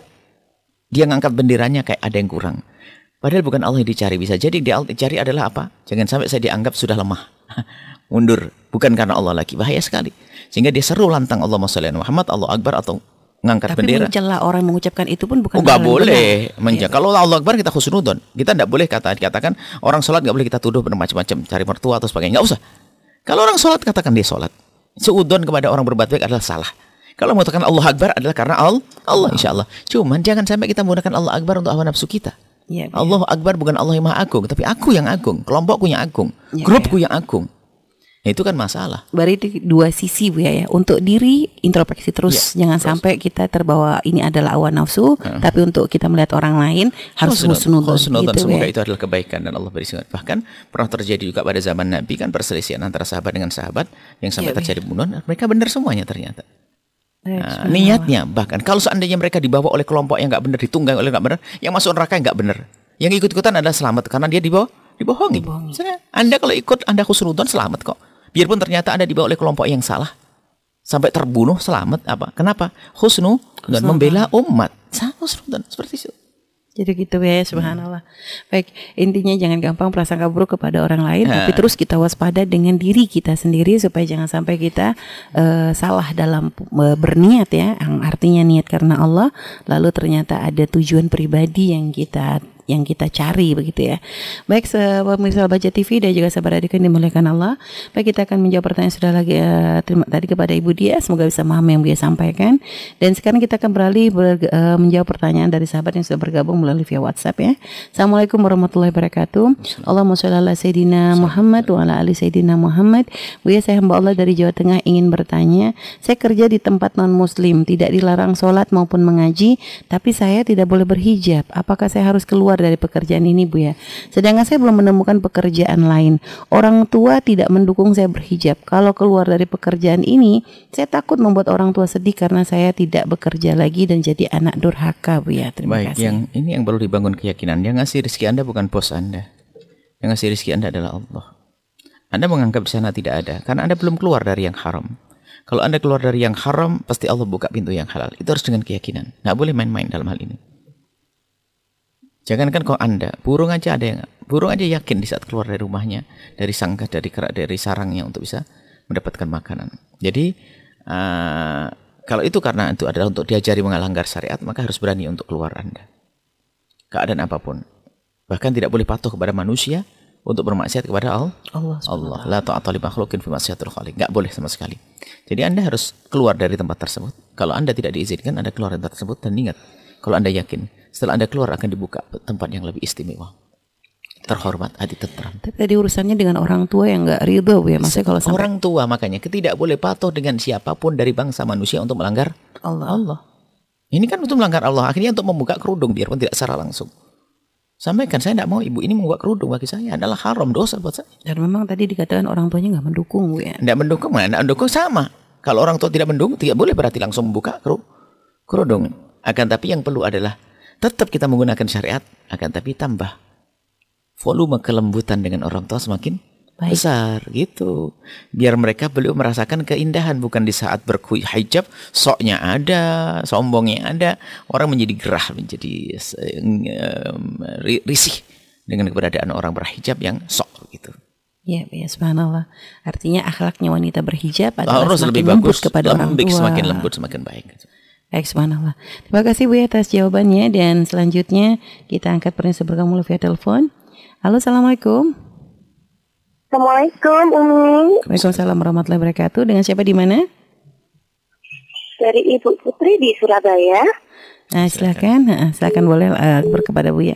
dia ngangkat benderanya kayak ada yang kurang. Padahal bukan Allah yang dicari. Bisa jadi dia dicari adalah apa? Jangan sampai saya dianggap sudah lemah. Mundur. Bukan karena Allah lagi. Bahaya sekali. Sehingga dia seru lantang Allahumma shalli ala Muhammad, Allah Akbar atau ngangkat bendera. Tapi mencela orang mengucapkan itu pun bukan. Enggak boleh. Kalau Allah Akbar kita khusnudon. Kita tidak boleh katakan orang sholat nggak boleh kita tuduh bermacam-macam, cari mertua atau sebagainya. Nggak usah. Kalau orang sholat katakan dia sholat. Seudon kepada orang berbuat baik adalah salah. Kalau mengatakan Allah Akbar adalah karena Allah insya Allah. Cuman jangan sampai kita menggunakan Allah Akbar untuk hawa nafsu kita. Ya, Allah Akbar bukan Allah yang maha agung, tapi aku yang agung, kelompokku yang agung, grupku yang agung. Nah, itu kan masalah. Berarti dua sisi Bu ya. Untuk diri introspeksi terus, jangan sampai kita terbawa ini adalah hawa nafsu, tapi untuk kita melihat orang lain harus husnudon. Gitu, semoga itu adalah kebaikan dan Allah beri semangat. Bahkan pernah terjadi juga pada zaman Nabi kan perselisihan antara sahabat dengan sahabat yang sampai terjadi pembunuhan. Mereka benar semuanya ternyata. Nah, niatnya bahkan kalau seandainya mereka dibawa oleh kelompok yang nggak benar, ditunggang oleh nggak benar, yang masuk neraka yang nggak benar, yang ikut-ikutan adalah selamat karena dia dibohongi. Misalnya, Anda kalau ikut Anda husnudon selamat kok. Biarpun ternyata Anda dibawa oleh kelompok yang salah sampai terbunuh selamat apa? Kenapa? Husnudon membela umat. Husnudon seperti itu. Jadi gitu ya, subhanallah. Baik, intinya jangan gampang prasangka buruk kepada orang lain, tapi terus kita waspada dengan diri kita sendiri supaya jangan sampai kita salah dalam berniat ya, yang artinya niat karena Allah, lalu ternyata ada tujuan pribadi yang kita cari begitu ya. Baik, pemirsa Baca TV dan juga sahabat adik yang dimuliakan Allah. Baik, kita akan menjawab pertanyaan sudah lagi terima tadi kepada Ibu Dia, semoga bisa memahami yang Buya sampaikan. Dan sekarang kita akan beralih menjawab pertanyaan dari sahabat yang sudah bergabung melalui via WhatsApp ya. Assalamualaikum warahmatullahi wabarakatuh. Allahumma sholli ala sayyidina Muhammad wa ala ali sayyidina Muhammad. Buya, saya hamba Allah dari Jawa Tengah ingin bertanya. Saya kerja di tempat non muslim, tidak dilarang sholat maupun mengaji, tapi saya tidak boleh berhijab. Apakah saya harus keluar dari pekerjaan ini Buya? Sedangkan saya belum menemukan pekerjaan lain. Orang tua tidak mendukung saya berhijab. Kalau keluar dari pekerjaan ini, saya takut membuat orang tua sedih karena saya tidak bekerja lagi dan jadi anak durhaka Buya. Terima kasih. Yang perlu dibangun keyakinan. Yang ngasih rezeki Anda bukan bos Anda. Yang ngasih rezeki Anda adalah Allah. Anda menganggap di sana tidak ada karena Anda belum keluar dari yang haram. Kalau Anda keluar dari yang haram, pasti Allah buka pintu yang halal. Itu harus dengan keyakinan. Nggak boleh main-main dalam hal ini. Jangankan kok Anda, burung aja yakin di saat keluar dari rumahnya, dari sangkar, dari sarangnya untuk bisa mendapatkan makanan. Jadi kalau itu karena itu adalah untuk diajari melanggar syariat, maka harus berani untuk keluar Anda. Keadaan apapun. Bahkan tidak boleh patuh kepada manusia untuk bermaksiat kepada Allah. La ta'ata li makhluqin fi maksiatil khaliq. Enggak boleh sama sekali. Jadi Anda harus keluar dari tempat tersebut. Kalau Anda tidak diizinkan, Anda keluar dari tempat tersebut dan ingat, kalau Anda yakin setelah Anda keluar akan dibuka tempat yang lebih istimewa, terhormat, hati tentram. Tapi tadi urusannya dengan orang tua yang nggak ridho ya, maksudnya kalau sampai orang tua, makanya tidak boleh patuh dengan siapapun dari bangsa manusia untuk melanggar Allah. Ini kan untuk melanggar Allah, akhirnya untuk membuka kerudung biarpun tidak secara langsung. Sampaikan, saya tidak mau ibu ini membuka kerudung, bagi saya adalah haram, dosa buat saya. Dan memang tadi dikatakan orang tuanya nggak mendukung ya. Tidak mendukung sama. Kalau orang tua tidak mendukung, tidak boleh berarti langsung membuka kerudung. Akan tapi yang perlu adalah tetap kita menggunakan syariat, akan tapi tambah volume kelembutan dengan orang tua semakin besar gitu. Biar mereka belum merasakan keindahan, bukan di saat berhijab soknya ada, sombongnya ada, orang menjadi gerah, menjadi risih dengan keberadaan orang berhijab yang sok gitu. Ya, ya, subhanallah. Artinya akhlaknya wanita berhijab adalah harus semakin lebih lembut bagus, kepada orang tua. semakin lembut semakin baik. Baik, subhanallah. Terima kasih Bu ya atas jawabannya, dan selanjutnya kita angkat pertanyaan bergabung via telepon. Halo, assalamualaikum. Assalamualaikum Umi. Waalaikumsalam warahmatullahi wabarakatuh. Dengan siapa di mana? Dari Ibu Putri di Surabaya. Nah, silakan boleh kepada Bu ya.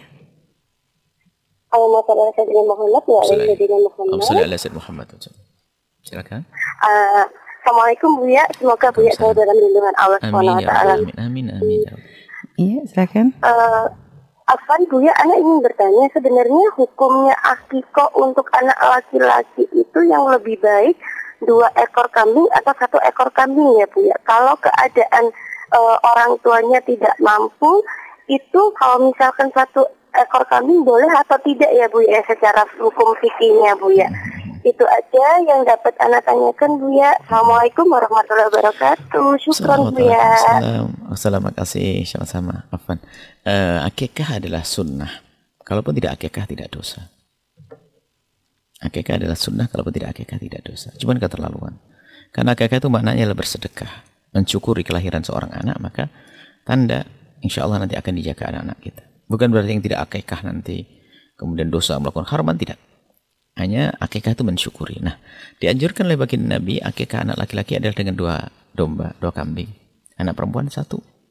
Masalah Sayyidina Muhammad ya, Sayyidina Muhammad. Sayyidina Muhammad. Silakan. Assalamualaikum Bu ya. Semoga Bu ya selalu dalam lindungan Allah Subhanahu wa taala. Amin. Iya, silakan. Afwan Bu ya, anak ingin bertanya, sebenarnya hukumnya akikah untuk anak laki-laki itu yang lebih baik 2 ekor kambing atau 1 ekor kambing ya Bu ya? Kalau keadaan orang tuanya tidak mampu, itu kalau misalkan 1 ekor kambing boleh atau tidak ya Bu ya, secara hukum fikihnya Bu ya? Itu aja yang dapat anak tanyakan Bu ya. Assalamualaikum warahmatullahi wabarakatuh. Syukran Bu ya. Assalamualaikum, makasih, sama-sama. Afwan. Akikah adalah sunnah. Kalaupun tidak akikah tidak dosa. Akikah adalah sunnah, kalaupun tidak akikah tidak dosa. Cuman keterlaluan. Karena akikah itu maknanya adalah bersedekah, mensyukuri kelahiran seorang anak, maka tanda insya Allah nanti akan dijaga anak-anak kita. Bukan berarti yang tidak akikah nanti kemudian dosa melakukan haraman, tidak. Hanya akikah itu mensyukuri. Nah, dianjurkan oleh baginda Nabi, akikah anak laki-laki adalah dengan 2 domba, 2 kambing. Anak perempuan 1.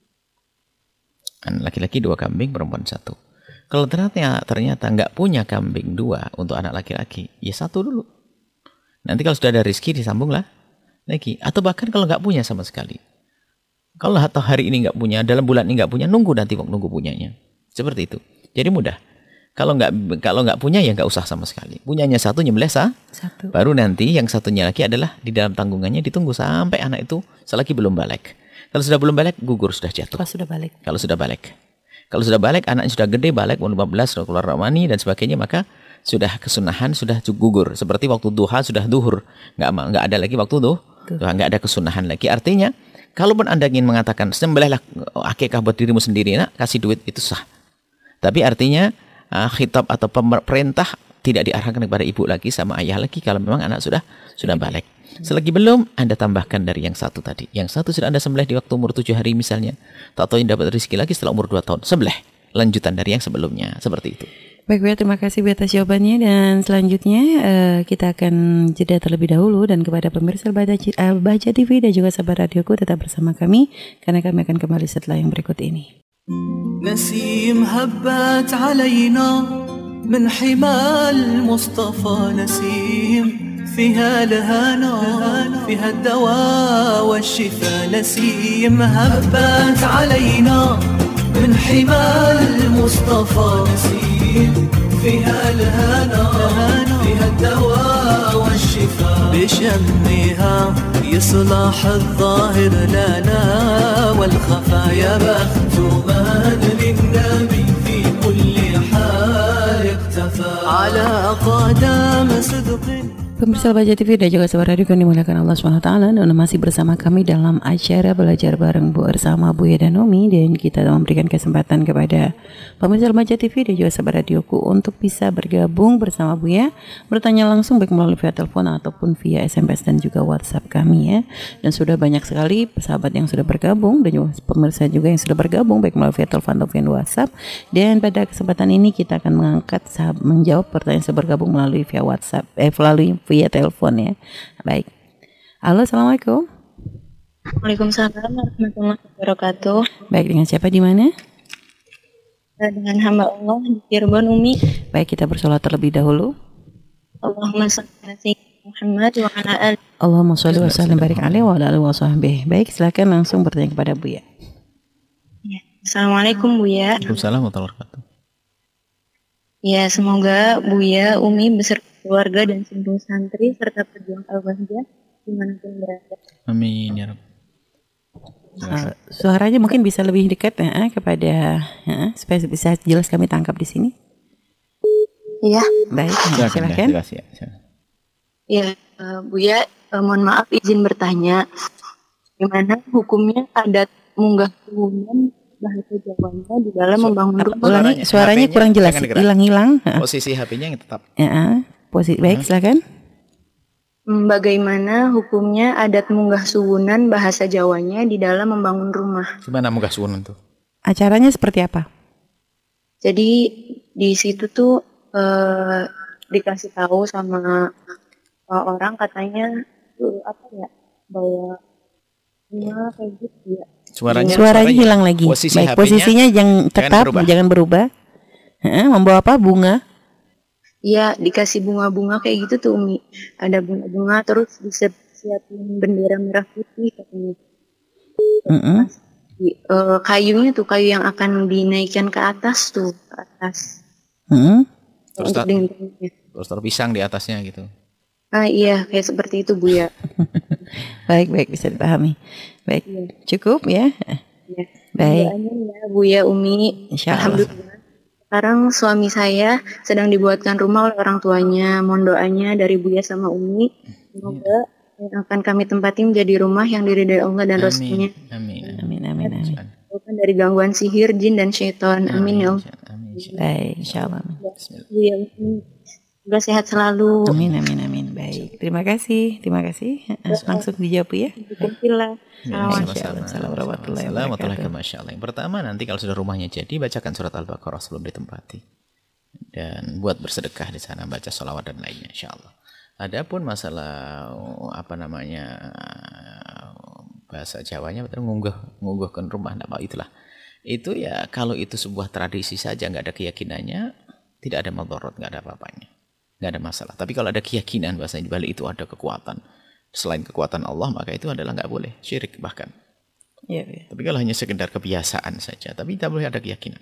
Anak laki-laki 2 kambing, perempuan 1. Kalau ternyata nggak punya kambing 2 untuk anak laki-laki, ya 1 dulu. Nanti kalau sudah ada rezeki disambunglah lagi. Atau bahkan kalau nggak punya sama sekali. Kalau atau hari ini nggak punya, dalam bulan ini nggak punya, nunggu nanti nunggu punyanya. Seperti itu. Jadi mudah. Kalau nggak punya ya nggak usah sama sekali. Punyanya 1 nyembelih 1. Baru nanti yang satunya lagi adalah di dalam tanggungannya ditunggu sampai anak itu selagi belum balik. Kalau sudah belum balik, gugur, sudah jatuh. Kalau sudah balik, anaknya sudah gede, balik umur 15, sudah keluar mani dan sebagainya, maka sudah kesunahan, sudah gugur. Seperti waktu duha sudah duhur, nggak ada lagi waktu nggak ada kesunahan lagi. Artinya, kalaupun Anda ingin mengatakan sembelihlah akikah buat dirimu sendiri, nak kasih duit, itu sah. Tapi artinya khitab atau perintah tidak diarahkan kepada ibu lagi sama ayah lagi kalau memang anak sudah balik. Selagi belum, Anda tambahkan dari yang 1 tadi. Yang 1 sudah Anda sembelih di waktu umur 7 hari misalnya. Tak tahu dapat rezeki lagi setelah umur 2 tahun. Sembelih. Lanjutan dari yang sebelumnya. Seperti itu. Baik Bu, terima kasih atas jawabannya, dan selanjutnya kita akan jeda terlebih dahulu, dan kepada pemirsa Al-Bahjah TV dan juga sahabat radioku tetap bersama kami karena kami akan kembali setelah yang berikut ini. نسيم هبت علينا من حمى المصطفى نسيم فيها الهنا فيها الدواء والشفاء نسيم هبت علينا من حمى المصطفى نسيم فيها الهنا فيها الدواء والشفاء بشمها يصلح الظاهر لنا والخفايا بخت من للنبي في كل حال اقتفى على قدم صدق. Pemirsa Al-Bahjah TV dan juga sahabat radio yang dimuliakan Allah SWT, dan masih bersama kami dalam acara belajar bareng bersama Buya dan Umi, dan kita memberikan kesempatan kepada pemirsa Al-Bahjah TV dan juga sahabat radioku untuk bisa bergabung bersama Buya, bertanya langsung baik melalui via telepon ataupun via SMS dan juga WhatsApp kami ya. Dan sudah banyak sekali sahabat yang sudah bergabung dan juga pemirsa juga yang sudah bergabung baik melalui via telepon atau via WhatsApp. Dan pada kesempatan ini kita akan menjawab pertanyaan yang bergabung melalui via WhatsApp, melalui via telepon ya. Baik. Halo, assalamualaikum. Waalaikumsalam warahmatullahi wabarakatuh. Baik, dengan siapa di mana? Dengan hamba Allah di Cirebon, Umi. Baik, kita bersolat terlebih dahulu. Allahumma shalli ala sayyidina Muhammad wa ala alihi. Allahumma shalli wa sallim barik alaihi wa ala alihi wa sahbihi. Baik, silakan langsung bertanya kepada Buya. Ya. Assalamualaikum Buya. Waalaikumsalam warahmatullahi wabarakatuh. Ya, semoga Buya, Umi beserta keluarga dan seluruh santri serta pejuang Al-Bahjah dimanapun berada. Amin ya Rabb. Suaranya mungkin bisa lebih dekat ya kepada supaya bisa jelas kami tangkap di sini. Iya. Baik, silakan. Ya, Buya, mohon maaf izin bertanya, gimana hukumnya adat munggah turunan bahasa Jawanya di dalam membangun rumah? Suaranya kurang jelas, hilang-hilang. Posisi HP-nya yang tetap. Baik, silakan. Bagaimana hukumnya adat munggah suwunan bahasa Jawanya di dalam membangun rumah? Gimana munggah suwunan tuh? Acaranya seperti apa? Jadi di situ tuh dikasih tahu sama orang katanya bawa bunga kayak gitu ya. Suaranya hilang lagi. Baik, posisinya yang tetap, jangan berubah. Membawa apa? Bunga? Iya, dikasih bunga-bunga kayak gitu tuh Umi. Ada bunga-bunga terus disiapin bendera merah putih katanya. Kayunya tuh kayu yang akan dinaikkan ke atas tuh, ke atas. Terus taruh pisang di atasnya gitu. Iya, kayak seperti itu Bu ya. Baik, bisa dipahami. Baik, cukup ya. Baik. Ya, Bu ya Umi. Alhamdulillah. Sekarang suami saya sedang dibuatkan rumah oleh orang tuanya. Mohon doanya dari Buya sama Umi. Semoga yang akan kami tempati menjadi rumah yang diridai Allah dan Rasulnya. Amin. Bukan dari gangguan sihir, jin dan syaitan. Amin ya Allah. Baik, insyaallah. Buya Umi, semoga sehat selalu. Amin. Baik, terima kasih. Langsung dijawab ya. Assalamualaikum warahmatullahi wabarakatuh. Yang pertama, nanti kalau sudah rumahnya jadi, bacakan surat Al-Baqarah sebelum ditempati. Dan buat bersedekah di sana, baca sholawat dan lainnya, insyaallah. Adapun masalah bahasa Jawanya ngunggahkan rumah, itulah. Itu ya kalau itu sebuah tradisi saja, nggak ada keyakinannya, tidak ada madharat, nggak ada apa-apanya, nggak ada masalah. Tapi kalau ada keyakinan bahasanya di balik itu ada kekuatan selain kekuatan Allah, maka itu adalah nggak boleh, syirik bahkan. Ya. Tapi kalau hanya sekedar kebiasaan saja, tapi tidak boleh ada keyakinan.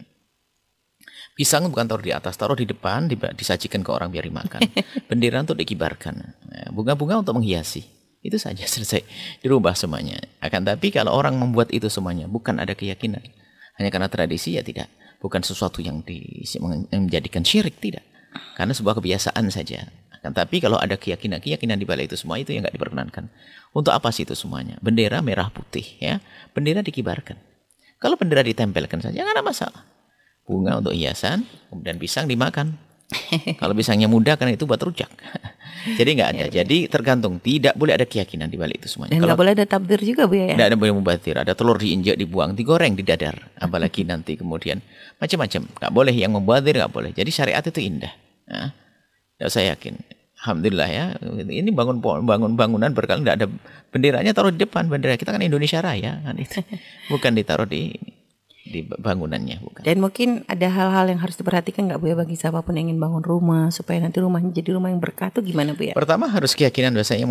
Pisang bukan taruh di atas, taruh di depan, disajikan ke orang biar dimakan. Bendera untuk dikibarkan, bunga-bunga untuk menghiasi. Itu saja, selesai, dirubah semuanya. Akan tapi kalau orang membuat itu semuanya bukan ada keyakinan, hanya karena tradisi, ya tidak, bukan sesuatu yang menjadikan syirik, tidak, karena sebuah kebiasaan saja. Tapi kalau ada keyakinan di balik itu semua, itu yang nggak diperkenankan. Untuk apa sih itu semuanya? Bendera merah putih, ya, bendera dikibarkan. Kalau bendera ditempelkan saja nggak ada masalah. Bunga untuk hiasan, kemudian pisang dimakan. Kalau pisangnya muda kan itu buat rujak. Jadi nggak ada. Jadi tergantung. Tidak boleh ada keyakinan di balik itu semuanya. Dan nggak boleh ada tabdir juga Bu ya? Tidak ada boleh mubazir. Ada telur diinjak, dibuang, digoreng di dadar. Apalagi nanti kemudian macam-macam. Nggak boleh yang membazir, nggak boleh. Jadi syariat itu indah. Nah, saya yakin, alhamdulillah ya, ini bangun bangunan berkali tidak ada benderanya, taruh di depan. Bendera kita kan Indonesia Raya kan, itu bukan ditaruh di bangunannya, bukan. Dan mungkin ada hal-hal yang harus diperhatikan nggak Bu ya, bagi siapapun yang ingin bangun rumah supaya nanti rumahnya jadi rumah yang berkah tuh gimana Bu ya? Pertama harus keyakinan bahwasanya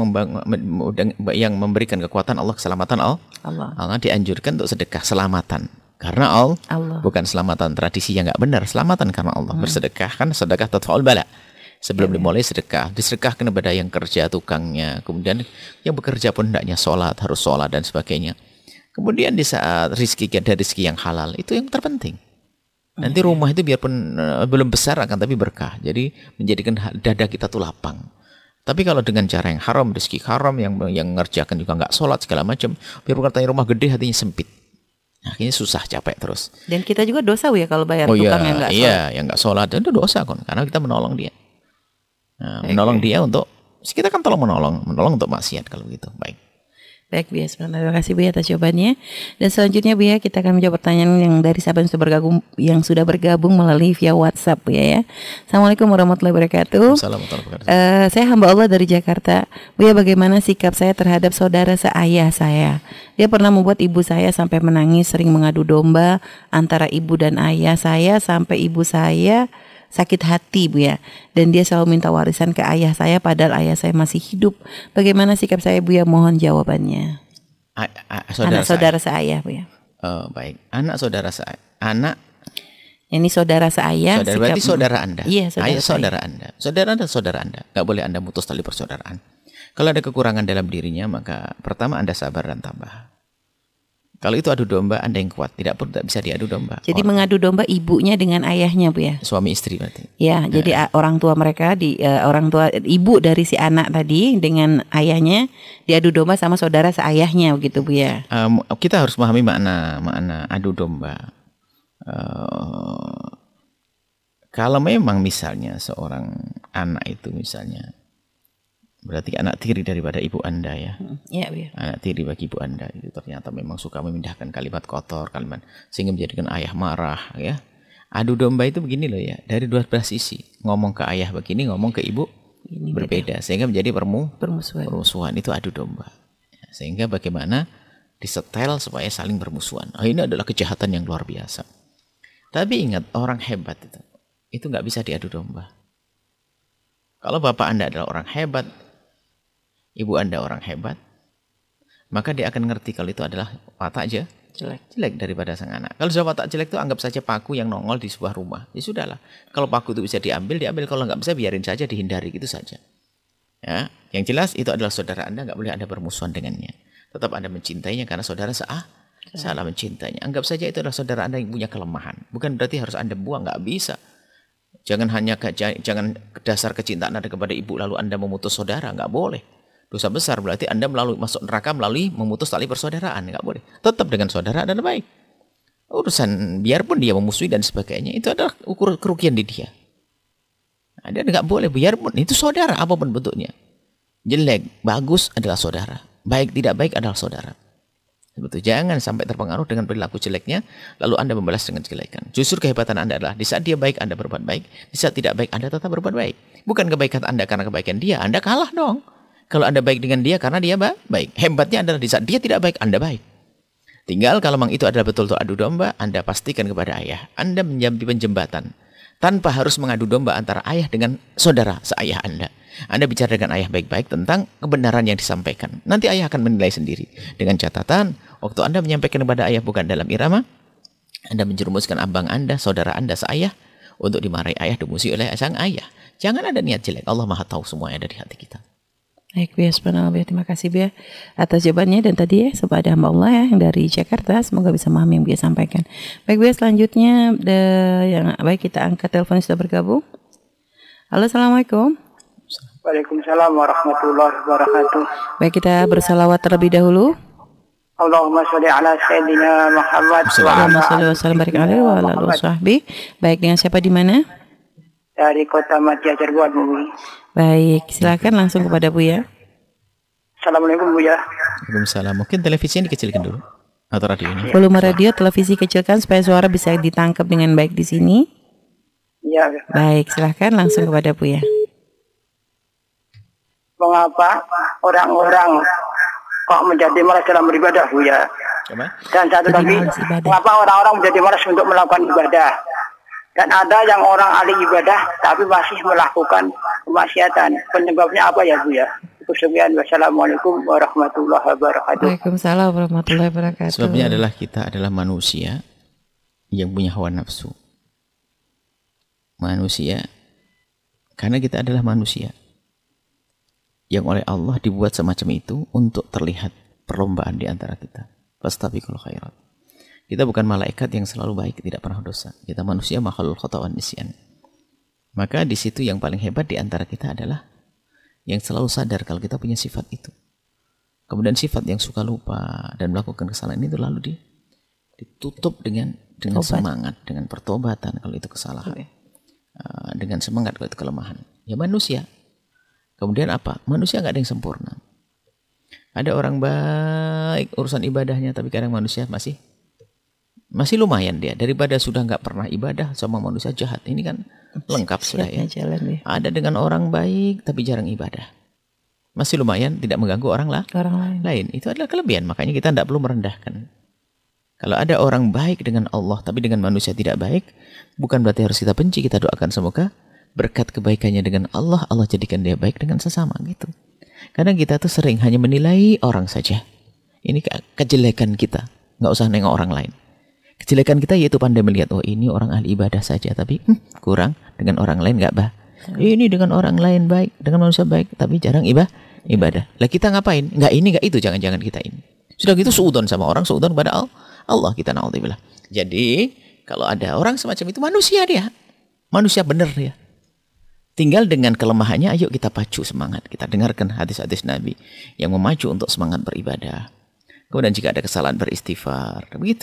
yang memberikan kekuatan Allah, keselamatan Allah dianjurkan untuk sedekah selamatan. Karena Allah. Bukan selamatan tradisi yang nggak benar, selamatan karena Allah. Bersedekah kan, sedekah tadfa'ul bala. Sebelum dimulai sedekah, disedekahkan kepada yang kerja, tukangnya, kemudian yang bekerja pun hendaknya harus sholat dan sebagainya. Kemudian di saat ada rezeki yang halal, itu yang terpenting. Nanti rumah itu biarpun belum besar akan tapi berkah. Jadi menjadikan dada kita tuh lapang. Tapi kalau dengan cara yang haram, rezeki haram, yang ngerjakan juga nggak sholat segala macam, biarpun katanya rumah gede hatinya sempit. Akhirnya susah, capek terus. Dan kita juga dosa ya kalau bayar tukang yang nggak sholat. Iya, yang nggak sholat itu dosa kan, karena kita menolong dia. Menolong dia untuk, kita kan menolong untuk maksiat kalau gitu. Baik Bu ya, terima kasih Bu ya atas jawabannya. Dan selanjutnya Bu ya, kita akan menjawab pertanyaan yang dari sahabat yang sudah bergabung melalui via WhatsApp Bu ya. Assalamualaikum warahmatullahi wabarakatuh. Saya hamba Allah dari Jakarta. Bu ya, bagaimana sikap saya terhadap saudara seayah saya? Dia pernah membuat ibu saya sampai menangis, sering mengadu domba antara ibu dan ayah saya sampai ibu saya sakit hati Bu ya, dan dia selalu minta warisan ke ayah saya padahal ayah saya masih hidup. Bagaimana sikap saya Bu ya? Mohon jawabannya. Anak saudara seayah Bu ya. Baik, anak saudara seayah. Ini saudara seayah. Berarti saudara Anda. Iya, saudara Anda. Saudara Anda. Nggak boleh Anda mutus tali persaudaraan. Kalau ada kekurangan dalam dirinya, maka pertama Anda sabar dan tabah. Kalau itu adu domba, Anda yang kuat, tidak bisa diadu domba. Jadi mengadu domba ibunya dengan ayahnya Bu ya? Suami istri berarti. Ya, jadi orang tua mereka, orang tua ibu dari si anak tadi dengan ayahnya diadu domba sama saudara seayahnya begitu Bu ya? Kita harus memahami makna adu domba. Kalau memang misalnya seorang anak itu misalnya, berarti anak tiri daripada ibu Anda ya. Iya, Buya. Anak tiri bagi ibu Anda itu ternyata memang suka memindahkan kalimat kotor, kalimat sehingga menjadikan ayah marah ya. Adu domba itu begini loh ya, dari dua belah sisi. Ngomong ke ayah begini, ngomong ke ibu ini berbeda, sehingga menjadi permusuhan. Itu adu domba. Sehingga bagaimana disetel supaya saling bermusuhan. Ini adalah kejahatan yang luar biasa. Tapi ingat, orang hebat itu nggak bisa diadu domba. Kalau bapak Anda adalah orang hebat, ibu Anda orang hebat, maka dia akan ngerti kalau itu adalah watak jelek daripada sang anak. Kalau sudah watak jelek itu anggap saja paku yang nongol di sebuah rumah. Ya sudahlah. Kalau paku itu bisa diambil. Kalau nggak bisa biarin saja, dihindari gitu saja. Ya, yang jelas itu adalah saudara Anda, nggak boleh ada bermusuhan dengannya. Tetap Anda mencintainya karena saudara salah mencintainya. Anggap saja itu adalah saudara Anda yang punya kelemahan. Bukan berarti harus Anda buang, nggak bisa. Jangan dasar kecintaan Anda kepada ibu lalu Anda memutus saudara, nggak boleh. Dosa besar berarti Anda masuk neraka melalui memutus tali persaudaraan, nggak boleh. Tetap dengan saudara adalah baik. Urusan biarpun dia memusuhi dan sebagainya, itu adalah ukur kerugian di dia. Anda nggak boleh, biarpun itu saudara apapun bentuknya. Jelek, bagus adalah saudara. Baik, tidak baik adalah saudara. Betul. Jangan sampai terpengaruh dengan perilaku jeleknya, lalu Anda membalas dengan kejelekan. Justru kehebatan Anda adalah di saat dia baik, Anda berbuat baik. Di saat tidak baik, Anda tetap berbuat baik. Bukan kebaikan Anda karena kebaikan dia, Anda kalah dong. Kalau Anda baik dengan dia karena dia baik. Hebatnya adalah di saat dia tidak baik, Anda baik. Tinggal kalau memang itu adalah betul-betul adu domba, Anda pastikan kepada ayah. Anda menjadi penjembatan. Tanpa harus mengadu domba antara ayah dengan saudara seayah Anda. Anda bicara dengan ayah baik-baik tentang kebenaran yang disampaikan. Nanti ayah akan menilai sendiri. Dengan catatan, waktu Anda menyampaikan kepada ayah bukan dalam irama, Anda menjerumuskan abang Anda, saudara Anda seayah, untuk dimarahi ayah, dimusuhi oleh sang ayah. Jangan ada niat jelek. Allah Maha tahu semua yang ada di hati kita. Baik, Buya, subhanallah, terima kasih Buya atas jawabannya. Dan tadi ya, sebab ada hamba Allah ya yang dari Jakarta, semoga bisa memahami yang Buya sampaikan. Baik Buya, selanjutnya baik kita angkat telepon sudah bergabung. Halo, assalamualaikum. Waalaikumsalam warahmatullahi wabarakatuh. Baik, kita bersalawat terlebih dahulu. Allahumma sholli ala sayyidina Muhammad Allahumma sholli wa sallim barik alaihi wa ala alihi washabbi. Baik, dengan siapa di mana? Dari Kota Madya Cirebon, Bu. Baik, silakan langsung kepada Buya. Assalamualaikum, Buya. Waalaikumsalam. Mungkin televisinya dikecilkan dulu atau radionya. Volume radio, televisi kecilkan supaya suara bisa ditangkap dengan baik di sini. Iya. Baik, silakan langsung kepada Buya. Mengapa orang-orang kok menjadi malas dalam beribadah, Buya? Dan satu lagi, mengapa orang-orang menjadi malas untuk melakukan ibadah? Dan ada yang orang ahli ibadah tapi masih melakukan kemaksiatan. Penyebabnya apa ya, Buya? Sekian, wassalamualaikum warahmatullahi wabarakatuh. Waalaikumsalam warahmatullahi wabarakatuh. Sebabnya adalah kita adalah manusia yang punya hawa nafsu. Manusia, karena kita adalah manusia yang oleh Allah dibuat semacam itu untuk terlihat perlombaan di antara kita. Fastabiqul khairat. Kita bukan malaikat yang selalu baik, tidak pernah dosa. Kita manusia makhluk khata' wan nisyan. Maka di situ yang paling hebat di antara kita adalah yang selalu sadar kalau kita punya sifat itu. Kemudian sifat yang suka lupa dan melakukan kesalahan itu lalu ditutup dengan semangat, dengan pertobatan kalau itu kesalahan. Dengan semangat kalau itu kelemahan. Ya manusia. Kemudian apa? Manusia nggak ada yang sempurna. Ada orang baik urusan ibadahnya, tapi kadang manusia masih lumayan dia. Daripada sudah nggak pernah ibadah sama manusia jahat. Ini kan lengkap sudah ya. Ada dengan orang baik tapi jarang ibadah. Masih lumayan, tidak mengganggu orang lain. Itu adalah kelebihan. Makanya kita tidak perlu merendahkan. Kalau ada orang baik dengan Allah tapi dengan manusia tidak baik, bukan berarti harus kita benci. Kita doakan semoga berkat kebaikannya dengan Allah, Allah jadikan dia baik dengan sesama gitu. Kadang kita tuh sering hanya menilai orang saja. Ini kejelekan kita, nggak usah nengok orang lain. Kejelekan kita yaitu pandai melihat, oh ini orang ahli ibadah saja, tapi kurang dengan orang lain nggak Ini dengan orang lain baik, dengan manusia baik, tapi jarang ibadah. Lah kita ngapain? Nggak ini, nggak itu, jangan-jangan kita ini. Sudah gitu suudon sama orang, suudon pada Allah kita na'udzubillah. Jadi kalau ada orang semacam itu manusia dia, manusia benar dia. Tinggal dengan kelemahannya, ayo kita pacu semangat. Kita dengarkan hadis-hadis Nabi yang memacu untuk semangat beribadah. Kemudian jika ada kesalahan beristighfar, begitu.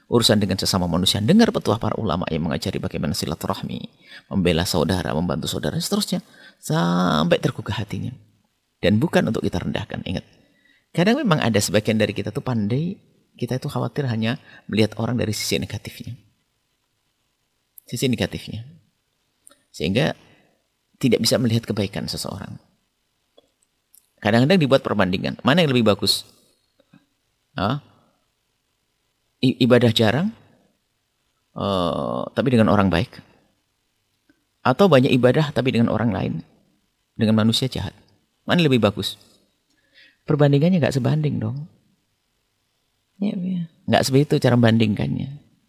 urusan dengan sesama manusia, dengar petuah para ulama yang mengajari bagaimana silaturahmi, membela saudara, membantu saudara, dan seterusnya, sampai tergugah hatinya. Dan bukan untuk kita rendahkan, ingat. Kadang memang ada sebagian dari kita tuh pandai, kita itu khawatir hanya melihat orang dari sisi negatifnya. Sisi negatifnya. Sehingga tidak bisa melihat kebaikan seseorang. Kadang-kadang dibuat perbandingan, mana yang lebih bagus? Ibadah jarang, tapi dengan orang baik. Atau banyak ibadah tapi dengan orang lain, dengan manusia jahat. Mana lebih bagus? Perbandingannya nggak sebanding dong. Nggak seperti itu cara membandingkannya.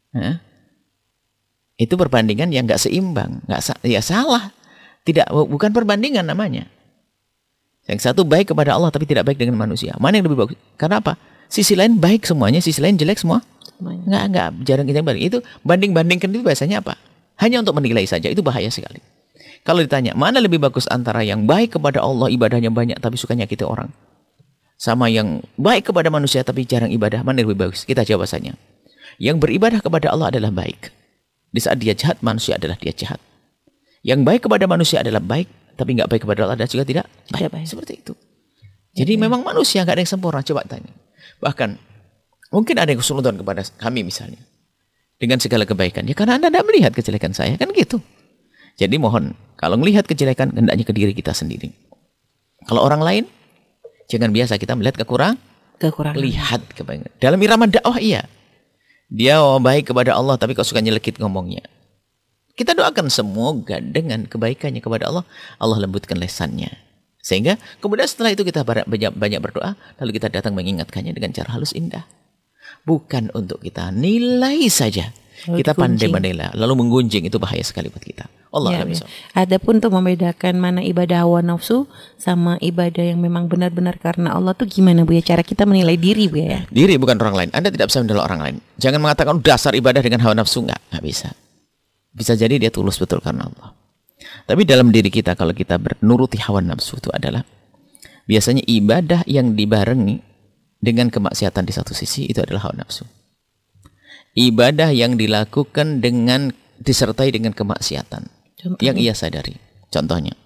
Itu perbandingan yang nggak seimbang, ya salah. Bukan perbandingan namanya. Yang satu baik kepada Allah tapi tidak baik dengan manusia. Mana yang lebih bagus? Karena apa? Sisi lain baik semuanya, sisi lain jelek semua. Enggak, jarang kita banding. Itu banding-bandingkan itu biasanya apa? Hanya untuk menilai saja, itu bahaya sekali. Kalau ditanya, mana lebih bagus antara yang baik kepada Allah, ibadahnya banyak tapi suka nyakiti orang, sama yang baik kepada manusia tapi jarang ibadah, mana lebih bagus? Kita jawab bahasanya, yang beribadah kepada Allah adalah baik. Di saat dia jahat, manusia adalah dia jahat. Yang baik kepada manusia adalah baik, tapi nggak baik kepada Allah dan juga tidak baik. Seperti itu. Jadi memang manusia nggak ada yang sempurna. Coba tanya. Bahkan mungkin ada yang kesulitan kepada kami misalnya dengan segala kebaikan, ya karena Anda tidak melihat kejelekan saya, kan gitu. Jadi mohon, kalau melihat kejelekan hendaknya ke diri kita sendiri. Kalau orang lain, jangan biasa kita melihat kekurangan. Lihat kebaikan. Dalam irama dakwah iya, dia baik kepada Allah tapi kok suka nyelekit ngomongnya. Kita doakan semoga dengan kebaikannya kepada Allah, Allah lembutkan lesannya. Sehingga kemudian setelah itu kita banyak berdoa, lalu kita datang mengingatkannya dengan cara halus indah. Bukan untuk kita nilai saja. Kita pandai menilai, lalu menggunjing, itu bahaya sekali buat kita. Allah ya. Adapun untuk membedakan mana ibadah hawa nafsu sama ibadah yang memang benar-benar karena Allah tuh gimana Bu ya? Cara kita menilai diri Bu ya? Diri bukan orang lain. Anda tidak bisa menilai orang lain. Jangan mengatakan dasar ibadah dengan hawa nafsu, nggak bisa. Bisa jadi dia tulus betul karena Allah. Tapi dalam diri kita kalau kita menuruti hawa nafsu itu adalah biasanya ibadah yang dibarengi dengan kemaksiatan di satu sisi itu adalah hawa nafsu. Ibadah yang dilakukan dengan disertai dengan kemaksiatan yang ia sadari. Contohnya,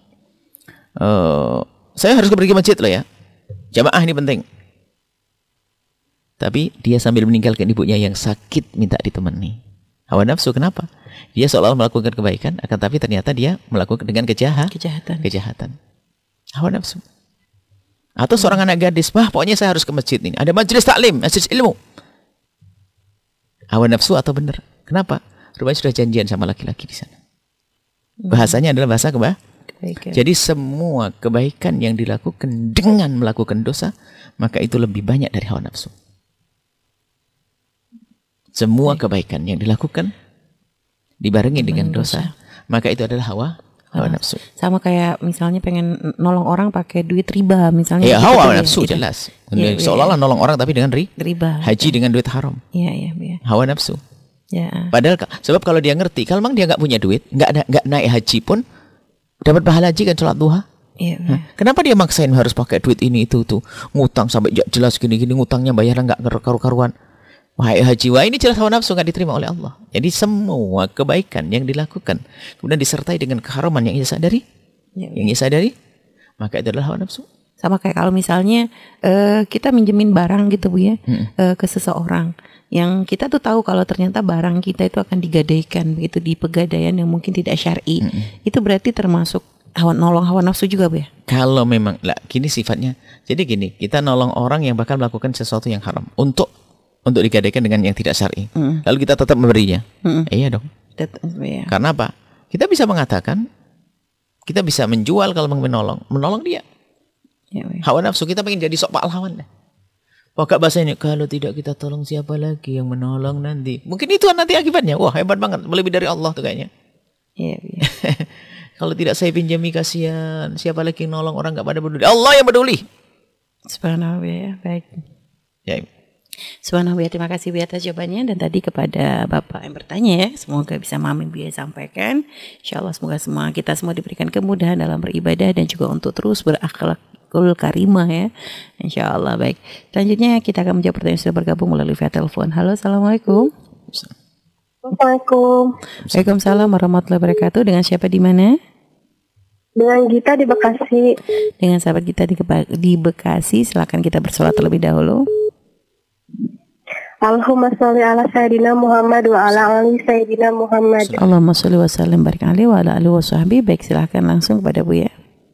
saya harus pergi ke masjid loh ya. Jamaah ini penting. Tapi dia sambil meninggalkan ibunya yang sakit minta ditemani. Hawa nafsu kenapa? Dia seolah melakukan kebaikan, akan tapi ternyata dia melakukan dengan kejahatan. Hawa nafsu. Atau seorang anak gadis, pokoknya saya harus ke masjid ini. Ada majelis taklim, majelis ilmu. Hawa nafsu atau benar? Kenapa? Rupanya sudah janjian sama laki-laki di sana. Bahasanya adalah bahasa kebaikan. Jadi semua kebaikan yang dilakukan dengan melakukan dosa, maka itu lebih banyak dari hawa nafsu. Semua kebaikan yang dilakukan dibarengi dengan dosa, maka itu adalah hawa nafsu. Sama kayak misalnya pengen nolong orang pakai duit riba misalnya. Ya, hawa nafsu jelas. Seolah-olah nolong orang tapi dengan riba. Haji dengan duit haram. Iya. Hawa nafsu. Ya. Padahal sebab kalau dia ngerti, kalau memang dia nggak punya duit, nggak naik haji pun dapat pahala haji kan, sholat duha. Iya. Kenapa dia maksain harus pakai duit ini itu tuh, ngutang sampai jelas gini-gini, ngutangnya bayarnya nggak karu-karuan. Wahai haji, ini jelas hawa nafsu nggak diterima oleh Allah. Jadi semua kebaikan yang dilakukan kemudian disertai dengan keharaman yang ia sadari, maka itu adalah hawa nafsu. Sama kayak kalau misalnya kita minjemin barang gitu Bu ya, ke seseorang yang kita tuh tahu kalau ternyata barang kita itu akan digadaikan begitu di pegadaian yang mungkin tidak syar'i, itu berarti termasuk nolong hawa nafsu juga Bu ya? Kalau memang gini sifatnya, jadi gini, kita nolong orang yang bakal melakukan sesuatu yang haram untuk digadaikan dengan yang tidak syar'i. Lalu kita tetap memberinya. Iya dong. Karena apa? Kita bisa mengatakan, kita bisa menjual kalau menolong dia. Hawa nafsu kita pengen jadi sok pahlawan. Pakai bahasa ini, kalau tidak kita tolong siapa lagi yang menolong nanti? Mungkin itu nanti akibatnya. Wah, hebat banget, lebih dari Allah tuh kayaknya. Iya. Kalau tidak saya pinjami kasihan, siapa lagi yang nolong orang nggak pada peduli? Allah yang peduli. Subhanallah ya, baik. Ya. Subhanallah, terima kasih Bu atas jawabannya. Dan tadi kepada Bapak yang bertanya ya, semoga bisa memahami Bu sampaikan. InsyaAllah semoga kita semua diberikan kemudahan dalam beribadah dan juga untuk terus berakhlakul karimah ya. InsyaAllah baik. Selanjutnya kita akan menjawab pertanyaan yang sudah bergabung melalui via telepon. Halo, assalamualaikum. Assalamualaikum. Waalaikumsalam warahmatullahi wabarakatuh. Dengan siapa di mana? Dengan Gita di Bekasi. Dengan sahabat kita di Bekasi, silakan kita bersolat terlebih dahulu. Allahumma sholli ala sayyidina Muhammad wa ala ali sayyidina Muhammad. Allahumma sholli wa sallim barik alaihi wa ala alihi wa sahbihi. Baik, silakan langsung kepada Buya.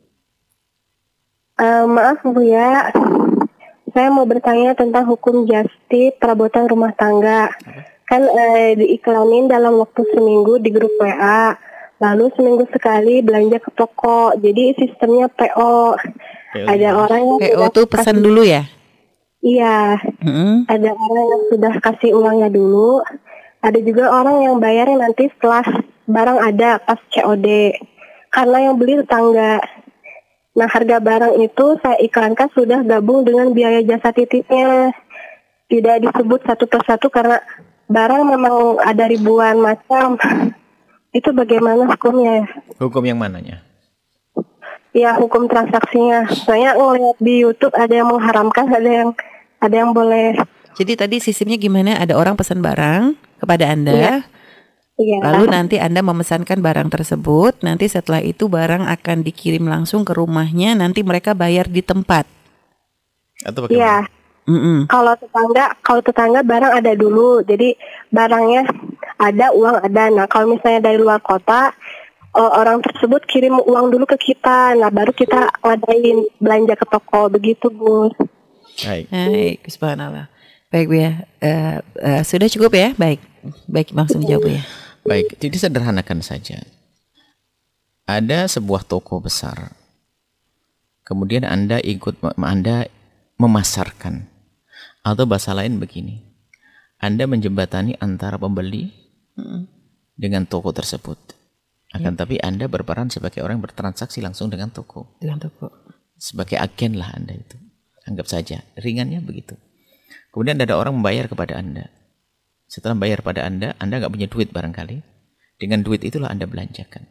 Maaf Buya, saya mau bertanya tentang hukum jastip perabotan rumah tangga. Kan diiklanin dalam waktu seminggu di grup WA. Lalu seminggu sekali belanja ke toko. Jadi sistemnya PO. Ada orang yang PO tuh pesan dulu ya? Iya, ada orang yang sudah kasih uangnya dulu, ada juga orang yang bayarnya nanti setelah barang ada pas COD, karena yang beli tetangga. Nah, harga barang itu saya iklankan sudah gabung dengan biaya jasa titipnya, tidak disebut satu persatu karena barang memang ada ribuan macam. Itu bagaimana hukumnya? Hukum yang mananya? Ya, hukum transaksinya. Saya ngeliat di YouTube ada yang mengharamkan, ada yang boleh. Jadi tadi sistemnya gimana? Ada orang pesan barang kepada Anda, iya. Lalu nanti Anda memesankan barang tersebut. Nanti setelah itu barang akan dikirim langsung ke rumahnya. Nanti mereka bayar di tempat. Atau bagaimana? Iya. Kalau tetangga barang ada dulu. Jadi barangnya ada, uang ada. Nah, kalau misalnya dari luar kota, orang tersebut kirim uang dulu ke kita. Nah, baru kita ngadain belanja ke toko. Begitu, Bu. Baik, subhanallah. Baik Bu ya, sudah cukup ya? Baik langsung dijawab ya. Baik, jadi sederhanakan saja. Ada sebuah toko besar, kemudian Anda memasarkan, atau bahasa lain begini, Anda menjembatani antara pembeli dengan toko tersebut. Akan tapi Anda berperan sebagai orang yang bertransaksi langsung dengan toko. Sebagai agen lah Anda itu. Anggap saja, ringannya begitu. Kemudian ada orang membayar kepada Anda. Setelah membayar pada Anda nggak punya duit barangkali. Dengan duit itulah Anda belanjakan.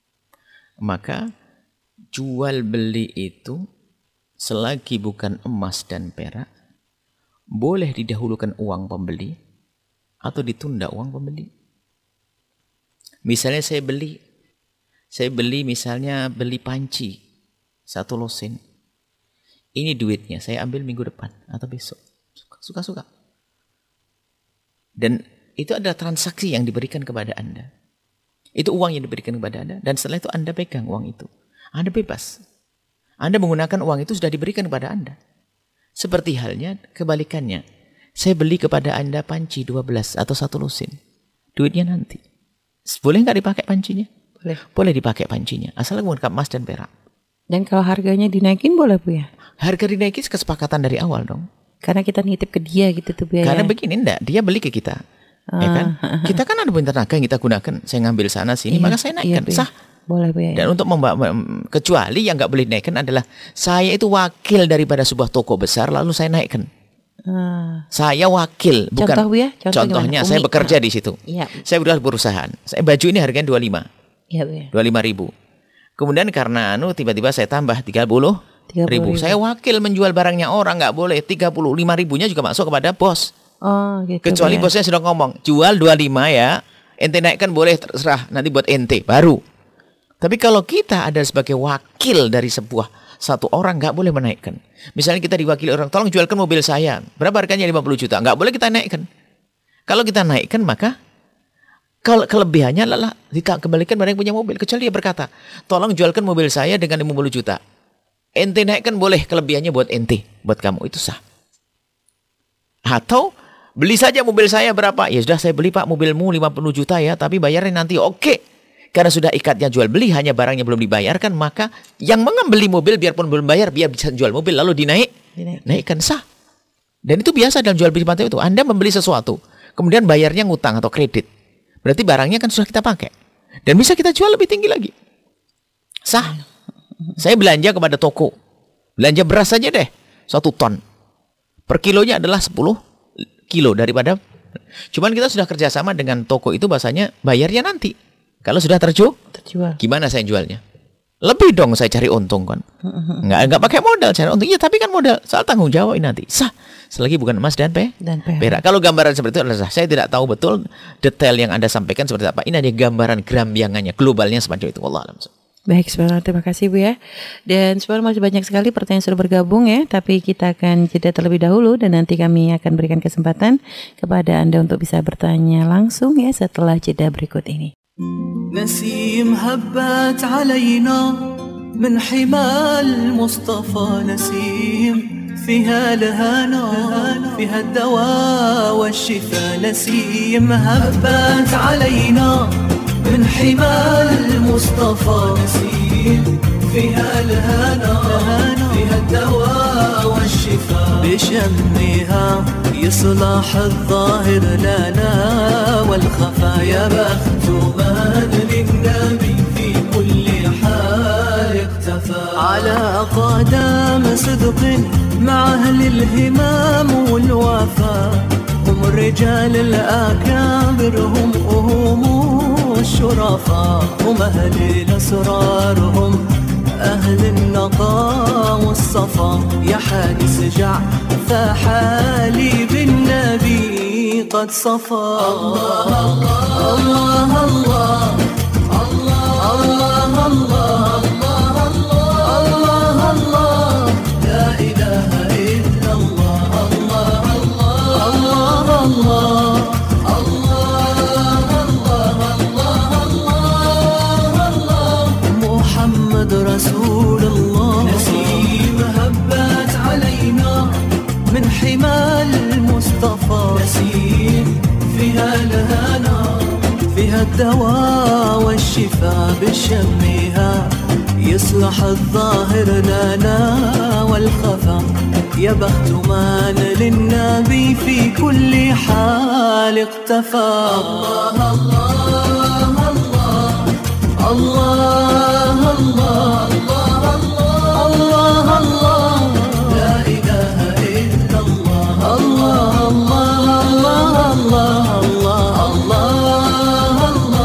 Maka jual beli itu selagi bukan emas dan perak, boleh didahulukan uang pembeli atau ditunda uang pembeli. Misalnya saya beli panci 1 losen. Ini duitnya, saya ambil minggu depan atau besok. Suka-suka. Dan itu adalah transaksi yang diberikan kepada Anda. Itu uang yang diberikan kepada Anda. Dan setelah itu Anda pegang uang itu. Anda bebas. Anda menggunakan uang itu sudah diberikan kepada Anda. Seperti halnya kebalikannya. Saya beli kepada Anda panci 12 atau 1 lusin. Duitnya nanti. Boleh nggak dipakai pancinya? Boleh dipakai pancinya. Asal menggunakan emas dan perak. Dan kalau harganya dinaikin boleh Bu ya? Harga dinaikin kesepakatan dari awal dong. Karena kita nitip ke dia gitu tuh Bu ya. Karena begini enggak, dia beli ke kita. Ya kan? Kita kan ada punya tenaga yang kita gunakan. Saya ngambil sana sini, maka saya naikkan. Sah. Boleh Bu ya. Dan untuk kecuali yang nggak boleh naikkan adalah saya itu wakil daripada sebuah toko besar lalu saya naikkan. Saya wakil, bukan. Contoh Bu ya? Contohnya saya bekerja di situ. Saya udah berusaha. Saya baju ini harganya 25. Iya Bu ya. 25.000. Kemudian karena tiba-tiba saya tambah 30.000. Saya wakil menjual barangnya orang, nggak boleh. 35.000-nya juga masuk kepada bos. Oh, gitu. Kecuali bosnya sudah ngomong, jual 25 ya, ente naikkan boleh terserah, nanti buat ente baru. Tapi kalau kita ada sebagai wakil dari satu orang, nggak boleh menaikkan. Misalnya kita diwakili orang, tolong jualkan mobil saya, berapa harganya? 50 juta, nggak boleh kita naikkan. Kalau kita naikkan maka kalau kelebihannya adalah kita kembalikan pada yang punya mobil. Kecuali dia berkata, tolong jualkan mobil saya dengan 50 juta. Ente naikkan boleh, kelebihannya buat ente, buat kamu, itu sah. Atau beli saja mobil saya berapa? Ya sudah saya beli Pak mobilmu 50 juta ya, tapi bayarnya nanti. Oke. Karena sudah ikatnya jual beli, hanya barangnya belum dibayarkan, maka yang membeli mobil biarpun belum bayar, biar bisa jual mobil lalu dinaikkan, sah. Dan itu biasa dalam jual beli pantai itu. Anda membeli sesuatu, kemudian bayarnya ngutang atau kredit. Berarti barangnya kan sudah kita pakai. Dan bisa kita jual lebih tinggi lagi. Sah. Saya belanja kepada toko. Belanja beras saja deh. 1 ton. Per kilonya adalah 10 kilo daripada. Cuman kita sudah kerjasama dengan toko itu bahasanya bayarnya nanti. Kalau sudah terjual. Gimana saya jualnya? Lebih dong saya cari untung kan. Nggak pakai modal cari untung. Iya tapi kan modal. Soal tanggung jawab ini nanti. Sah. Selagi bukan emas dan perak. Kalau gambaran seperti itu adalah sah. Saya tidak tahu betul detail yang Anda sampaikan seperti apa. Ini ada gambaran gerambiangannya, globalnya semacam itu. Wallah alam. Baik, sebenarnya terima kasih Bu ya. Dan sebenarnya masih banyak sekali pertanyaan sudah bergabung ya, tapi kita akan jeda terlebih dahulu dan nanti kami akan berikan kesempatan kepada Anda untuk bisa bertanya langsung ya setelah jeda berikut ini. نسيم هبت علينا من حمى المصطفى نسيم فيها الهنا فيها الدواء والشفاء نسيم هبت علينا من حمى المصطفى نسيم فيها الهنا فيها الدواء والشفاء بشمها يصلح الظاهر لنا والخفايا بخت من للنبي في كل حال اقتفى على قدم صدق مع أهل الهمام والوفاء هم الرجال الأكابر هم الشرفاء هم أهل الأسرار هم أهل النقاء والصفا يا حادث جع فحالي بالنبي قد صفى الله الله الله الله الله الله الله لا إله إلا الله الله الله الله محمد رسول الله نسيم هبت علينا من حمى المصطفى نسيم فيها الهنا فيها الدواء والشفاء بشمها يصلح الظاهر لنا والخفا يا بخت من للنبي في كل حال اقتفى الله الله الله الله الله الله الله لا إله إلا الله الله الله الله الله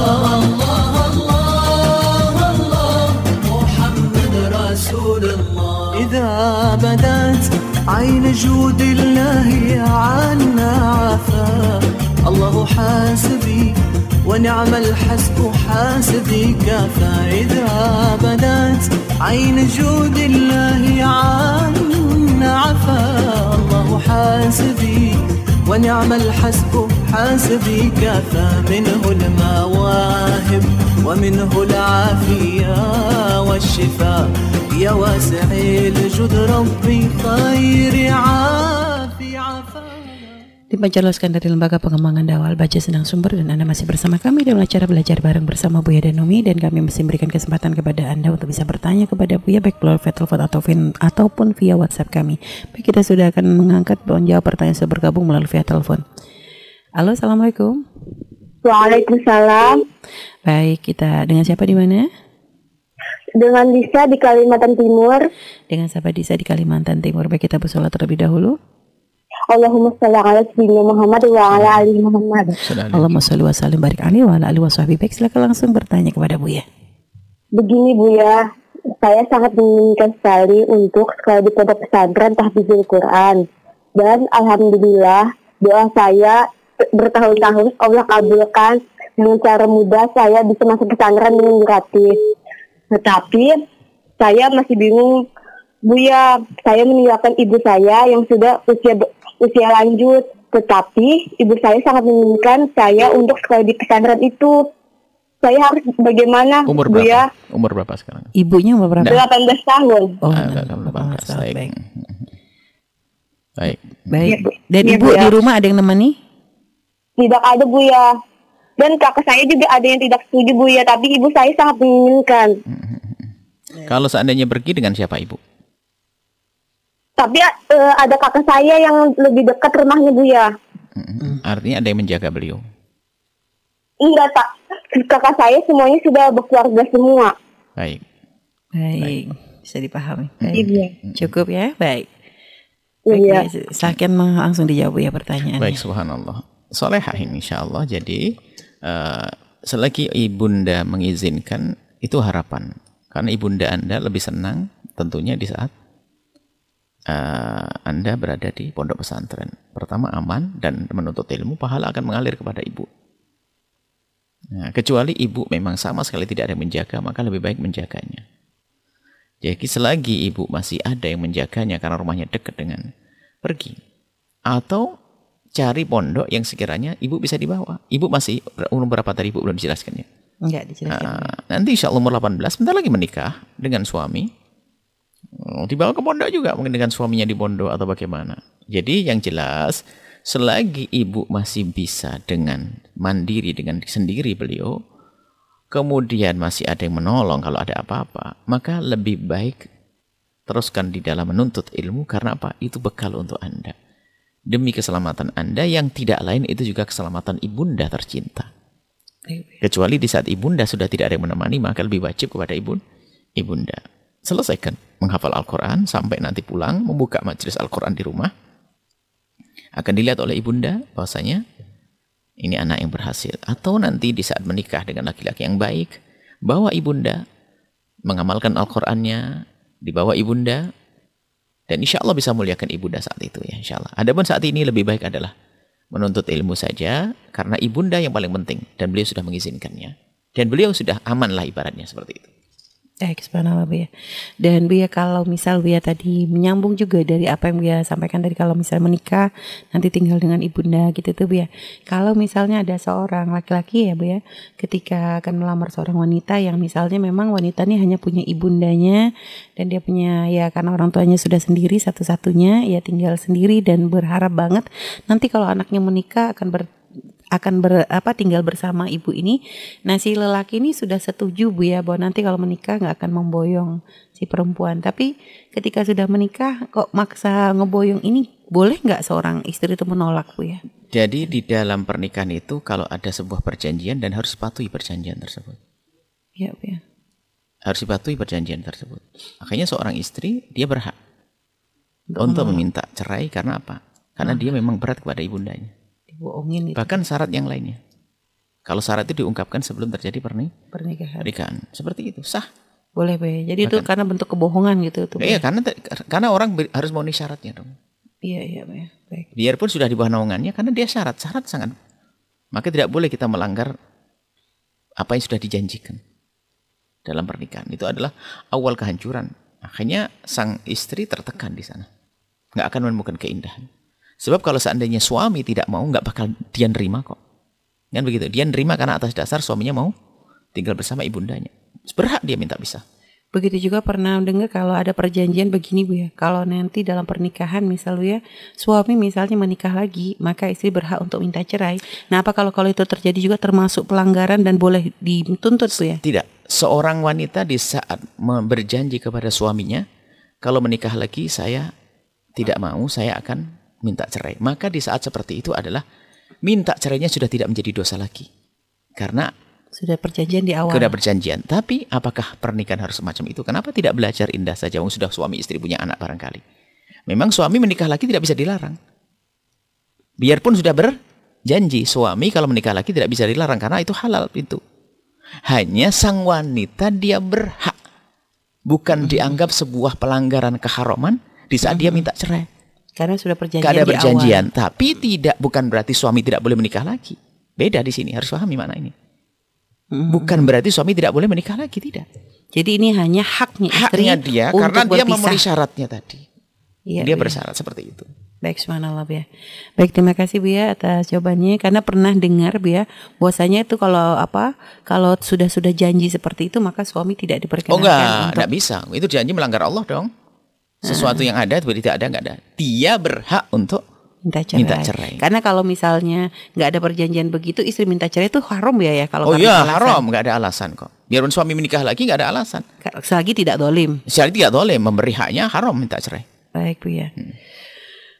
الله محمد رسول الله إذا بدت عين جود الله عنا عفا الله حاسبي ونعم الحسب حاسبي كفى إذا بدت عين جود الله عنا عفا الله حاسبي ونعم الحسب حاسبي كفى منه المواهب ومنه العافية والشفاء يا واسع الجود ربي خير عافي عفا. Dipancarloskan dari Lembaga Pengembangan Dakwah Baca Senang Sumber dan Anda masih bersama kami dalam acara belajar bareng bersama Buya dan Umi, dan kami masih memberikan kesempatan kepada Anda untuk bisa bertanya kepada Buya baik melalui telepon ataupun via WhatsApp kami. Baik, kita sudah akan mengangkat dan jawab pertanyaan yang bergabung melalui via telepon. Halo, assalamualaikum. Waalaikumsalam. Baik, kita dengan siapa di mana? Dengan Disa di Kalimantan Timur. Dengan sahabat Disa di Kalimantan Timur. Baik, kita bersolat terlebih dahulu. Allahumma sholli ala sayyidina Muhammad wa ala ali Muhammad. Allahumma sholli wa sallim barik alaihi wa ala alihi washabihi. Baik, silakan langsung bertanya kepada Buya. Begini Buya, saya sangat menginginkan sekali untuk sekolah di pondok pesantren tahfizul Quran. Dan alhamdulillah doa saya bertahun-tahun Allah kabulkan dengan cara mudah, saya bisa masuk pesantren dengan gratis. Tetapi saya masih bingung Buya, saya meninggalkan ibu saya yang sudah usia lanjut, tetapi ibu saya sangat menginginkan saya untuk sekolah di pesantren itu. Saya harus bagaimana, umur Buya? Berapa? Umur berapa sekarang? Ibunya umur berapa? 18 tahun. Oh, 18 tahun. Baik. Baik. Dan Ya, ibu Buya. di rumah ada yang nemani? Tidak ada Buya. Dan kakak saya juga ada yang tidak setuju Buya, tapi ibu saya sangat menginginkan. Kalau seandainya pergi dengan siapa ibu? Tapi ada kakak saya yang lebih dekat rumahnya Buya. Artinya ada yang menjaga beliau. Enggak, Pak. Kakak saya semuanya sudah berkeluarga semua. Baik. Baik. Bisa dipahami. Iya. Cukup ya? Baik. Iya. Baik, silakan langsung dijawab ya pertanyaannya. Baik, subhanallah. Solehah ini insyaallah. Jadi selagi ibunda mengizinkan, itu harapan. Karena ibunda Anda lebih senang tentunya di saat Anda berada di pondok pesantren. Pertama aman dan menuntut ilmu, pahala akan mengalir kepada ibu. Nah, kecuali ibu memang sama sekali tidak ada yang menjaga, maka lebih baik menjaganya. Jadi selagi ibu masih ada yang menjaganya karena rumahnya dekat dengan, pergi. Atau cari pondok yang sekiranya ibu bisa dibawa. Ibu masih umur berapa tadi ibu belum dijelaskannya? Enggak dijelaskan. Nanti insya Allah umur 18, bentar lagi menikah dengan suami. Dibawa ke pondok juga, mungkin dengan suaminya di pondok atau bagaimana. Jadi yang jelas, selagi ibu masih bisa dengan mandiri, dengan sendiri beliau, kemudian masih ada yang menolong kalau ada apa-apa, maka lebih baik teruskan di dalam menuntut ilmu. Karena apa? Itu bekal untuk Anda. Demi keselamatan Anda yang tidak lain itu juga keselamatan ibunda tercinta. Kecuali di saat ibunda sudah tidak ada yang menemani, maka lebih wajib kepada ibunda. Selesaikan menghafal Al-Quran sampai nanti pulang, membuka majelis Al-Quran di rumah. Akan dilihat oleh ibunda bahwasanya ini anak yang berhasil. Atau nanti di saat menikah dengan laki-laki yang baik, bawa ibunda, mengamalkan Al-Qurannya, dibawa ibunda, dan insya Allah bisa muliakan ibunda saat itu ya, insya Allah. Adapun saat ini lebih baik adalah menuntut ilmu saja, karena ibunda yang paling penting, dan beliau sudah mengizinkannya. Dan beliau sudah aman lah ibaratnya seperti itu. Subhanallah Bu ya. Dan Bu ya, kalau misal Bu ya tadi menyambung juga dari apa yang Bu ya sampaikan tadi, kalau misal menikah nanti tinggal dengan ibunda gitu tuh Bu ya. Kalau misalnya ada seorang laki-laki ya Bu ya, ketika akan melamar seorang wanita yang misalnya memang wanita ini hanya punya ibundanya, dan dia punya ya karena orang tuanya sudah sendiri satu-satunya, ya tinggal sendiri dan berharap banget nanti kalau anaknya menikah akan tinggal bersama ibu ini. Nah si lelaki ini sudah setuju Bu ya bahwa nanti kalau menikah nggak akan memboyong si perempuan. Tapi ketika sudah menikah kok maksa ngeboyong, ini boleh nggak seorang istri itu menolak Bu ya? Jadi di dalam pernikahan itu kalau ada sebuah perjanjian dan harus patuhi perjanjian tersebut. Iya Bu ya. Harus dipatuhi perjanjian tersebut. Makanya seorang istri dia berhak untuk meminta cerai karena apa? Karena dia memang berat kepada ibundanya. Bohongin gitu. Bahkan syarat yang lainnya. Kalau syarat itu diungkapkan sebelum terjadi pernikahan. Seperti itu, sah. Boleh, Bu. Jadi bahkan, itu karena bentuk kebohongan gitu tuh. Iya, karena orang harus memenuhi syaratnya dong. Iya, Bu. Baik. Biarpun sudah di bawah naungannya, karena dia syarat sangat. Maka tidak boleh kita melanggar apa yang sudah dijanjikan dalam pernikahan. Itu adalah awal kehancuran. Akhirnya sang istri tertekan di sana. Nggak akan menemukan keindahan. Sebab kalau seandainya suami tidak mau, nggak bakal dia nerima kok. Kan begitu. Dia nerima karena atas dasar suaminya mau tinggal bersama ibundanya. Berhak dia minta pisah. Begitu juga pernah dengar kalau ada perjanjian begini Bu ya. Kalau nanti dalam pernikahan misalnya suami misalnya menikah lagi, maka istri berhak untuk minta cerai. Nah apa kalau itu terjadi juga termasuk pelanggaran dan boleh dituntut Bu ya? Tidak. Seorang wanita di saat berjanji kepada suaminya, kalau menikah lagi saya tidak mau, saya akan minta cerai. Maka di saat seperti itu adalah minta cerainya sudah tidak menjadi dosa lagi. Karena sudah perjanjian di awal. Sudah perjanjian. Tapi apakah pernikahan harus semacam itu? Kenapa tidak belajar indah saja? Sudah suami istri punya anak barangkali. Memang suami menikah lagi tidak bisa dilarang. Biarpun sudah berjanji, suami kalau menikah lagi tidak bisa dilarang. Karena itu halal itu. Hanya sang wanita dia berhak. Bukan dianggap sebuah pelanggaran keharaman di saat dia minta cerai. Karena sudah perjanjian di awal. Tapi bukan berarti suami tidak boleh menikah lagi. Beda di sini, harus pahami makna ini. Bukan berarti suami tidak boleh menikah lagi, tidak. Jadi ini hanya haknya istri. Haknya dia, karena dia memenuhi syaratnya tadi. Iya, dia bersyarat seperti itu. Baik, subhanallah Bu ya. Baik, terima kasih Bu ya atas jawabannya. Karena pernah dengar Bu ya, bahwasanya itu kalau sudah janji seperti itu maka suami tidak diperkenankan. Enggak bisa. Itu janji melanggar Allah dong. Sesuatu yang ada tidak ada, enggak ada. Dia berhak untuk minta cerai. Karena kalau misalnya nggak ada perjanjian begitu, istri minta cerai itu haram ya kalau. Oh iya, haram, nggak ada alasan kok. Biarpun suami menikah lagi nggak ada alasan. Selagi tidak dolim. Selagi tidak dolim, memberi haknya haram minta cerai. Baik Bu ya.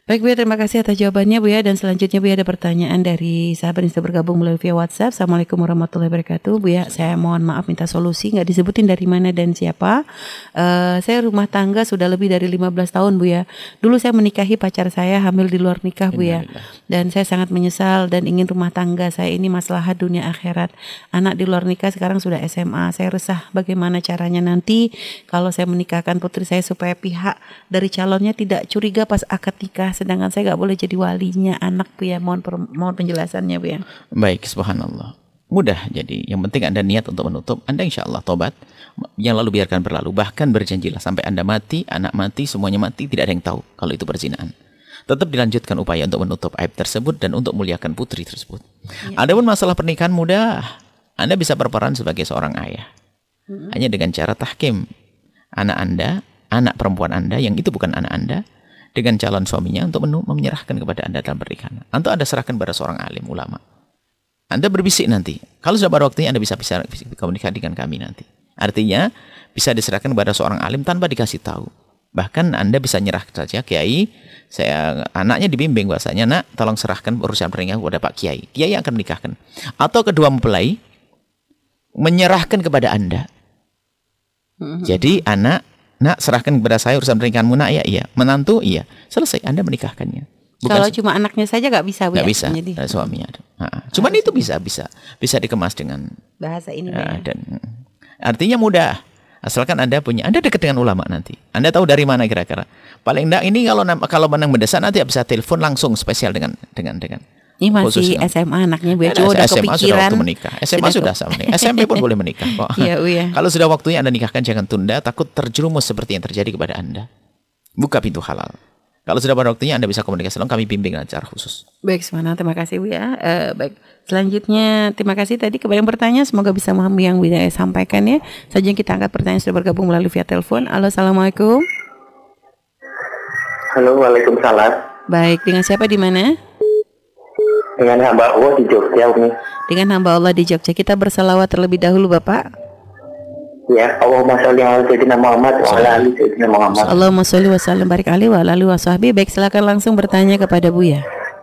Baik Buya, terima kasih atas jawabannya Buya. Dan selanjutnya Buya ada pertanyaan dari sahabat yang sudah bergabung melalui via WhatsApp. Assalamualaikum warahmatullahi wabarakatuh. Buya, saya mohon maaf minta solusi, nggak disebutin dari mana dan siapa. Saya rumah tangga sudah lebih dari 15 tahun Buya. Dulu saya menikahi pacar saya hamil di luar nikah Buya. Dan saya sangat menyesal dan ingin rumah tangga saya ini maslahat dunia akhirat. Anak di luar nikah sekarang sudah SMA. Saya resah bagaimana caranya nanti kalau saya menikahkan putri saya supaya pihak dari calonnya tidak curiga pas akad nikah. Sedangkan saya nggak boleh jadi walinya anak Buya. Mohon penjelasannya Buya. Baik, subhanallah. Mudah jadi. Yang penting Anda niat untuk menutup. Anda insya Allah tobat. Yang lalu biarkan berlalu. Bahkan berjanjilah sampai Anda mati, anak mati, semuanya mati, tidak ada yang tahu kalau itu perzinaan. Tetap dilanjutkan upaya untuk menutup aib tersebut dan untuk muliakan putri tersebut. Adapun masalah pernikahan mudah. Anda bisa berperan sebagai seorang ayah. Hanya dengan cara tahkim. Anak Anda, anak perempuan Anda yang itu bukan anak Anda, dengan calon suaminya untuk menyerahkan kepada Anda dalam pernikahan. Atau Anda serahkan kepada seorang alim ulama. Anda berbisik nanti. Kalau sudah pada waktunya Anda bisa komunikasi dengan kami nanti. Artinya bisa diserahkan kepada seorang alim tanpa dikasih tahu. Bahkan Anda bisa nyerah saja, Kiai, anaknya dibimbing bahasanya, nak tolong serahkan urusan pernikahan kepada Pak Kiai. Kiai yang akan menikahkan. Atau kedua mempelai menyerahkan kepada Anda. Jadi nak serahkan kepada saya urusan pernikahanmu, nak, ya iya. Menantu, iya. Selesai, Anda menikahkannya. Bukan kalau cuma anaknya saja nggak bisa Bu. Nggak bisa, suaminya. Cuman itu bisa dikemas dengan bahasa ini. Dan artinya mudah. Asalkan Anda dekat dengan ulama nanti. Anda tahu dari mana kira-kira. Paling enggak ini kalau menang mendesak nanti bisa telepon langsung spesial dengan. Ini masih SMA anaknya Bu, udah SMA kepikiran. Sudah waktu menikah. SMA sudah sama menikah. SMP pun boleh menikah kok. Iya. Kalau sudah waktunya Anda nikahkan, jangan tunda, takut terjerumus seperti yang terjadi kepada Anda. Buka pintu halal. Kalau sudah pada waktunya Anda bisa komunikasi, kami bimbing secara khusus. Baik, semuanya terima kasih Bu ya. Baik, selanjutnya terima kasih tadi kepada yang bertanya, semoga bisa memahami yang Bu ya sampaikan ya. Saja kita angkat pertanyaan sudah bergabung melalui via telepon. Halo, assalamualaikum. Halo, waalaikumsalam. Baik, dengan siapa di mana? Dengan hamba Allah di Jogja, Umi. Dengan hamba Allah di Jogja. Kita berselawat terlebih dahulu, Bapak. Ya, Allahumma sholli ala sayyidina Muhammad wa ala ali sayyidina Muhammad. Allahumma sholli wa sallim barik alaihi wa ala alihi wa sahbihi. Baik, silakan langsung bertanya kepada Buya.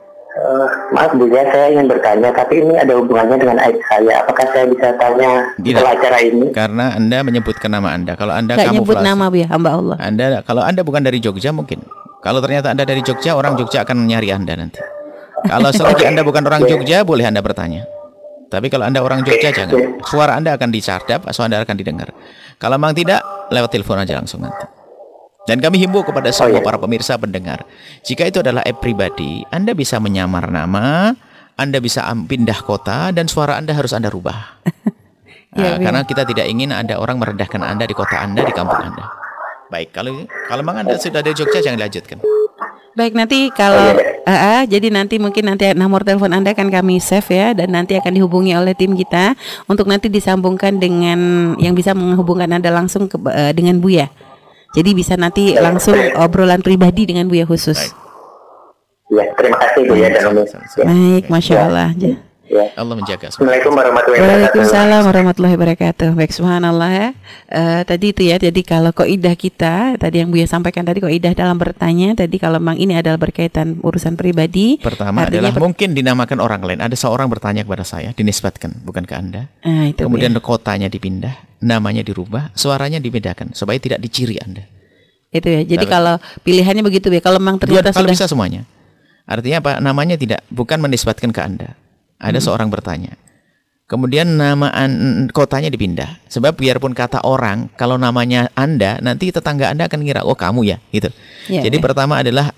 Maaf Buya, saya ingin bertanya, tapi ini ada hubungannya dengan aib saya. Apakah saya bisa tanya setelah acara ini? Karena Anda menyebutkan nama Anda. Kalau Anda nggak nyebut nama Buya, hamba Allah. Kalau Anda bukan dari Jogja mungkin. Kalau ternyata Anda dari Jogja, orang Jogja akan mencari Anda nanti. Kalau selagi Anda bukan orang Jogja, boleh Anda bertanya. Tapi kalau Anda orang Jogja, jangan. Suara Anda akan dicardap, atau Anda akan didengar. Kalau memang tidak, lewat telepon aja langsung nanti. Dan kami himbau kepada semua para pemirsa pendengar, jika itu adalah app pribadi, Anda bisa menyamar nama, Anda bisa pindah kota, dan suara Anda harus Anda rubah. Karena kita tidak ingin ada orang merendahkan Anda di kota Anda, di kampung Anda. Baik, kalau memang Anda sudah dari Jogja, jangan dilanjutkan. Baik, nanti kalau jadi nanti nomor telepon Anda akan kami save ya, dan nanti akan dihubungi oleh tim kita untuk nanti disambungkan dengan yang bisa menghubungkan Anda langsung dengan Buya. Jadi bisa nanti langsung obrolan pribadi dengan Buya khusus. Ya, terima kasih Buya dan Umi. Baik, Masya Allah. Ya. Allah menjaga. Assalamualaikum warahmatullahi wabarakatuh. Waalaikumsalam warahmatullahi wabarakatuh. Baik, subhanallah ya. Tadi itu ya, jadi kalau kaidah kita tadi yang Buya sampaikan tadi, kaidah dalam bertanya tadi, kalau memang ini adalah berkaitan urusan pribadi. Pertama adalah mungkin dinamakan orang lain. Ada seorang bertanya kepada saya, dinisbatkan bukan ke Anda. Itu kemudian kotanya dipindah, namanya dirubah, suaranya dibedakan supaya tidak diciri Anda. Itu ya. Jadi kalau pilihannya begitu ya. Kalau memang ternyata kalau bisa semuanya. Artinya apa? Namanya bukan menisbatkan ke Anda. Ada seorang bertanya. Kemudian kotanya dipindah. Sebab biarpun kata orang, kalau namanya Anda, nanti tetangga Anda akan ngira, oh kamu ya, gitu. Jadi pertama adalah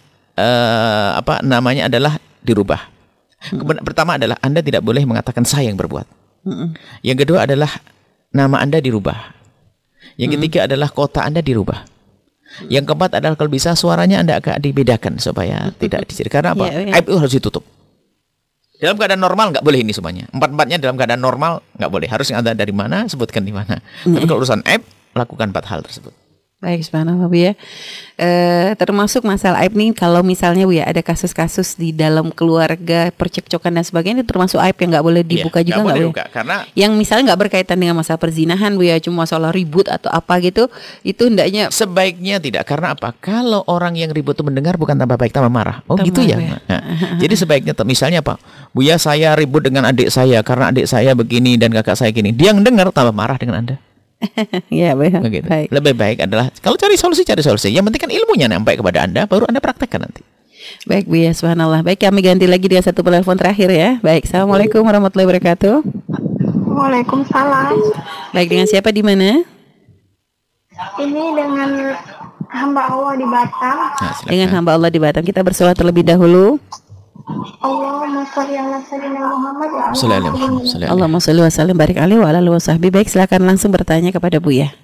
namanya adalah dirubah. Pertama adalah Anda tidak boleh mengatakan saya yang berbuat. Yang kedua adalah nama Anda dirubah. Yang ketiga adalah kota Anda dirubah. Yang keempat adalah kalau bisa suaranya Anda agak dibedakan supaya tidak diciri. Karena apa? Aib itu harus ditutup. Dalam keadaan normal nggak boleh ini semuanya. Empat-empatnya dalam keadaan normal nggak boleh. Harus Anda dari mana, sebutkan di mana. Tapi kalau urusan aib, lakukan 4 hal tersebut. Baik, subhanallah Bu ya. Termasuk masalah aib nih, kalau misalnya Bu ya ada kasus-kasus di dalam keluarga percekcokan dan sebagainya, itu termasuk aib yang nggak boleh dibuka juga nggak Bu? Karena yang misalnya nggak berkaitan dengan masalah perzinahan Bu ya, cuma masalah ribut atau apa gitu, itu hendaknya sebaiknya tidak. Karena apa? Kalau orang yang ribut itu mendengar bukan tambah baik, tambah marah. Oh tambah gitu ya. Nah, jadi sebaiknya misalnya apa? Buya, saya ribut dengan adik saya karena adik saya begini dan kakak saya gini. Dia yang dengar tambah marah dengan Anda. Ya, baik. Lebih baik adalah kalau cari solusi. Yang penting kan ilmunya sampai kepada Anda, baru Anda praktekkan nanti. Baik Bu ya, subhanallah. Baik, kami ganti lagi dia satu penelpon terakhir ya. Baik, assalamualaikum warahmatullahi wabarakatuh. Waalaikumsalam. Baik, dengan siapa di mana? Ini dengan hamba Allah di Batam. Dengan hamba Allah di Batam, kita bersolat terlebih dahulu. Allahumma sholli ala sayyidina Muhammad wa Allahumma sholli wa sallim barik alaihi wa ala alihi wasahbihi. Baik, silakan langsung bertanya kepada Buya.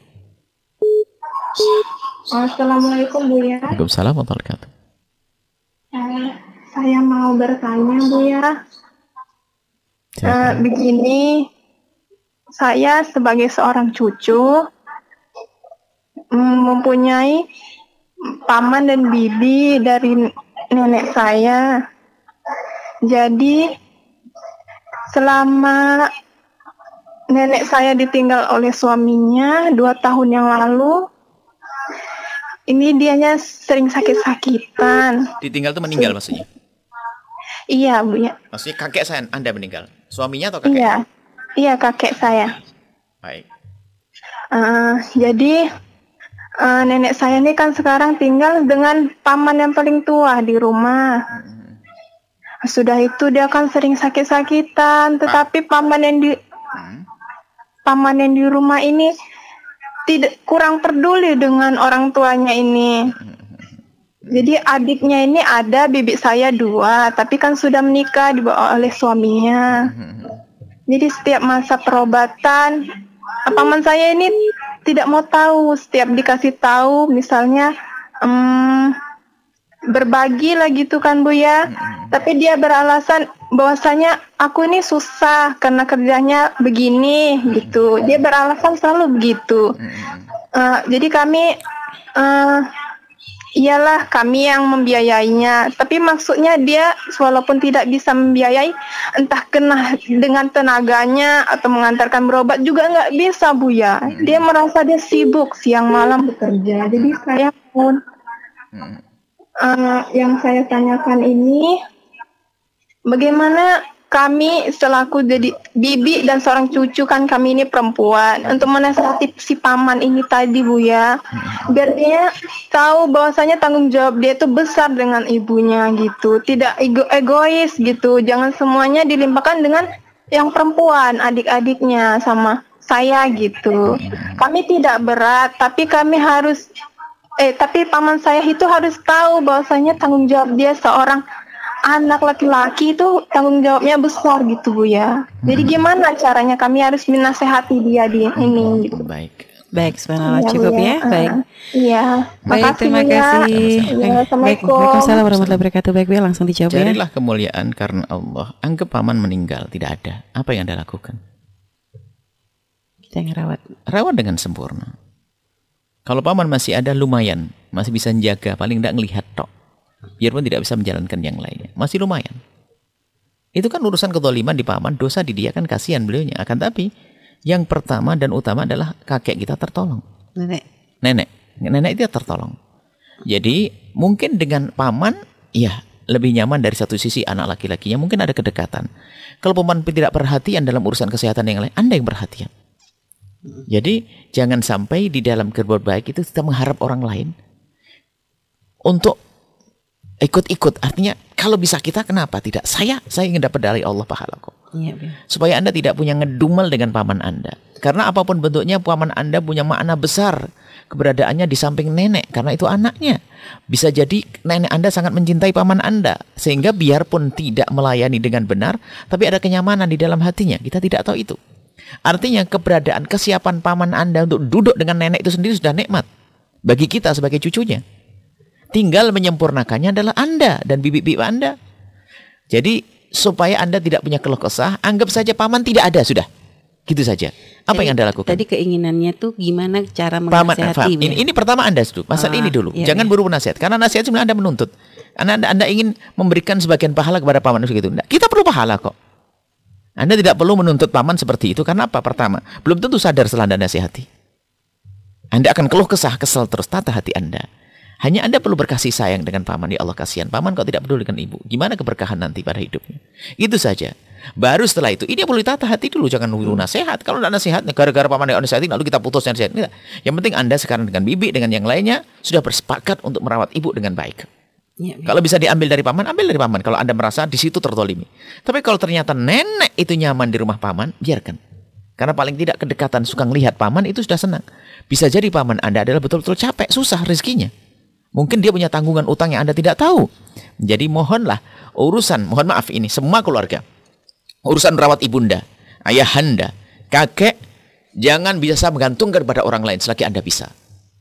Assalamualaikum Buya. Waalaikumsalam warahmatullahi wabarakatuh. Saya mau bertanya Buya. Begini, saya sebagai seorang cucu mempunyai paman dan bibi dari nenek saya. Jadi selama nenek saya ditinggal oleh suaminya 2 tahun yang lalu, ini dianya sering sakit-sakitan. Ditinggal itu meninggal maksudnya? Iya Bu ya. Maksudnya kakek saya Anda meninggal? Suaminya atau kakek? Iya kakek saya. Baik. Jadi nenek saya ini kan sekarang tinggal dengan paman yang paling tua di rumah. Sudah itu dia kan sering sakit-sakitan, tetapi paman yang di rumah ini kurang peduli dengan orang tuanya ini. Jadi adiknya ini ada, bibi saya 2, tapi kan sudah menikah dibawa oleh suaminya. Jadi setiap masa perobatan, paman saya ini tidak mau tahu. Setiap dikasih tahu, misalnya berbagi lah gitu kan Bu ya. Tapi dia beralasan bahwasanya aku ini susah karena kerjanya begini gitu. Dia beralasan selalu begitu. Jadi kami iyalah kami yang membiayainya. Tapi maksudnya dia walaupun tidak bisa membiayai, entah kena dengan tenaganya atau mengantarkan berobat juga nggak bisa Bu ya. Dia merasa dia sibuk siang malam bekerja. Jadi saya pun yang saya tanyakan ini, bagaimana kami selaku jadi bibi dan seorang cucu, kan kami ini perempuan, untuk menasihati si paman ini tadi Bu ya, biar dia tahu bahwasanya tanggung jawab dia itu besar dengan ibunya gitu, tidak egois gitu, jangan semuanya dilimpahkan dengan yang perempuan, adik-adiknya sama saya gitu. Kami tidak berat, tapi kami harus tapi paman saya itu harus tahu bahwasanya tanggung jawab dia seorang anak laki-laki itu tanggung jawabnya besar gitu Bu ya. Jadi gimana caranya kami harus menasehati dia di ini gitu. Baik, subhanallah, cukup ya. Baik. Iya. Baik, terima kasih. Baik, Waalaikumsalam warahmatullahi wabarakatuh. Baik, langsung dijawab ya. Carilah kemuliaan karena Allah. Anggap paman meninggal, tidak ada. Apa yang Anda lakukan? Kita yang rawat. Rawat dengan sempurna. Kalau paman masih ada, lumayan, masih bisa menjaga, paling tidak ngelihat tok. Biarpun tidak bisa menjalankan yang lainnya, masih lumayan. Itu kan urusan kezaliman di paman, dosa di dia kan kasihan beliaunya. Akan tapi yang pertama dan utama adalah kakek kita tertolong. Nenek dia tertolong. Jadi mungkin dengan paman, ya lebih nyaman dari satu sisi anak laki-lakinya, mungkin ada kedekatan. Kalau paman tidak perhatian dalam urusan kesehatan yang lain, Anda yang perhatian. Jadi jangan sampai di dalam berbuat baik itu kita mengharap orang lain untuk ikut-ikut. Artinya kalau bisa kita, kenapa tidak? Saya ingin dapat dari Allah pahala kok. Supaya Anda tidak punya ngedumel dengan paman Anda. Karena apapun bentuknya, paman Anda punya makna besar keberadaannya di samping nenek, karena itu anaknya. Bisa jadi nenek Anda sangat mencintai paman Anda, sehingga biarpun tidak melayani dengan benar, tapi ada kenyamanan di dalam hatinya. Kita tidak tahu itu. Artinya keberadaan, kesiapan paman Anda untuk duduk dengan nenek itu sendiri sudah nikmat bagi kita sebagai cucunya. Tinggal menyempurnakannya adalah Anda dan bibi-bibi Anda. Jadi supaya Anda tidak punya keluh kesah, anggap saja paman tidak ada sudah. Gitu saja. Apa yang Anda lakukan? Tadi keinginannya tuh gimana cara menasihati. Ini pertama Anda dulu. Masalah ini dulu. Jangan buru nasihat. Karena nasihat sebenarnya Anda menuntut. Anda ingin memberikan sebagian pahala kepada paman begitu. Kita perlu pahala kok. Anda tidak perlu menuntut paman seperti itu. Karena apa? Pertama, belum tentu sadar setelah Anda nasihati. Anda akan keluh kesah, kesel terus. Tata hati Anda. Hanya Anda perlu berkasih sayang dengan paman. Ya Allah, kasihan paman kok tidak peduli dengan ibu. Gimana keberkahan nanti pada hidupnya? Itu saja. Baru setelah itu, ini perlu ditata hati dulu. Jangan nunggu nasihat. Kalau tidak nasihat, gara-gara paman yang nasihatin, lalu kita putus nasihat. Tidak. Yang penting Anda sekarang dengan bibi, dengan yang lainnya, sudah bersepakat untuk merawat ibu dengan baik. Kalau bisa diambil dari paman, ambil dari paman. Kalau Anda merasa di situ tertolimi. Tapi kalau ternyata nenek itu nyaman di rumah paman, biarkan. Karena paling tidak kedekatan suka melihat paman itu sudah senang. Bisa jadi paman Anda adalah betul-betul capek, susah rezekinya. Mungkin dia punya tanggungan utang yang Anda tidak tahu. Jadi mohonlah mohon maaf ini semua keluarga. Urusan rawat ibunda, ayahanda, kakek, jangan bisa menggantungkan pada orang lain selagi Anda bisa.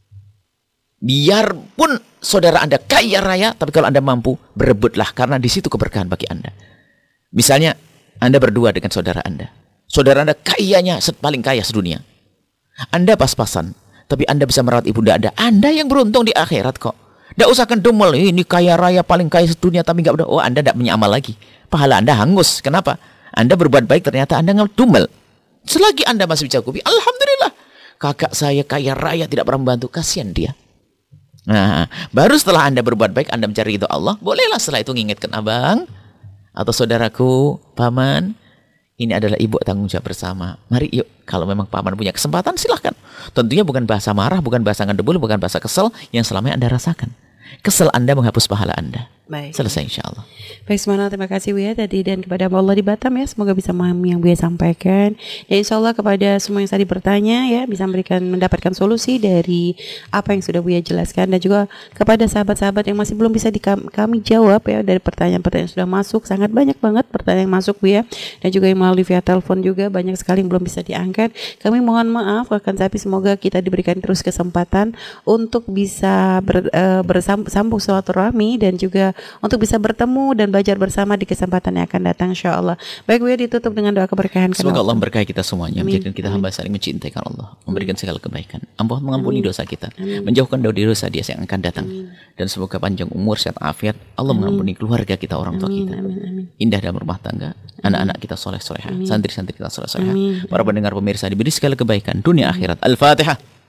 Biarpun saudara Anda kaya raya, tapi kalau Anda mampu, berebutlah karena di situ keberkahan bagi Anda. Misalnya Anda berdua dengan saudara Anda. Saudara Anda kayanya paling kaya sedunia. Anda pas-pasan, tapi Anda bisa merawat ibunda Anda. Anda yang beruntung di akhirat kok. Tidak usah kendumel, ini kaya raya paling kaya sedunia tapi nggak udah. Oh, Anda tidak punya amal lagi. Pahala Anda hangus. Kenapa? Anda berbuat baik ternyata Anda ngedumel. Selagi Anda masih mencakupi, alhamdulillah. Kakak saya kaya raya tidak pernah membantu, kasihan dia. Nah, baru setelah Anda berbuat baik, Anda mencari ridho Allah, bolehlah setelah itu mengingatkan abang atau saudaraku, paman, ini adalah ibu tanggung jawab bersama. Mari yuk, kalau memang paman punya kesempatan silahkan. Tentunya bukan bahasa marah, bukan bahasa ngedebul, bukan bahasa kesel yang selama Anda rasakan. Kesel Anda menghapus pahala Anda. Baik. Selesai insya Allah. Baik, semuanya terima kasih Buya tadi dan kepada Allah di Batam ya, semoga bisa memahami yang Buya sampaikan. Ya insya Allah kepada semua yang tadi bertanya ya bisa mendapatkan solusi dari apa yang sudah Buya jelaskan, dan juga kepada sahabat-sahabat yang masih belum bisa kami jawab ya dari pertanyaan-pertanyaan yang sudah masuk, sangat banyak banget pertanyaan yang masuk Buya, dan juga yang melalui via telepon juga banyak sekali yang belum bisa diangkat. Kami mohon maaf, akan tapi semoga kita diberikan terus kesempatan untuk bisa bersambung silaturahmi dan juga untuk bisa bertemu dan belajar bersama di kesempatan yang akan datang insyaallah. Baik Buya, ditutup dengan doa keberkahan. Semoga Allah memberkahi kita semuanya, menjadikan kita hamba saling mencintai Allah, memberikan segala kebaikan, Allah mengampuni dosa kita, menjauhkan dari dosa dia yang akan datang. Dan semoga panjang umur, sehat afiat, Allah mengampuni keluarga kita, orang tua kita, indah dalam rumah tangga, anak-anak kita soleh-solehah, santri-santri kita soleh-solehah, para pendengar pemirsa diberi segala kebaikan dunia akhirat. Al-Fatihah.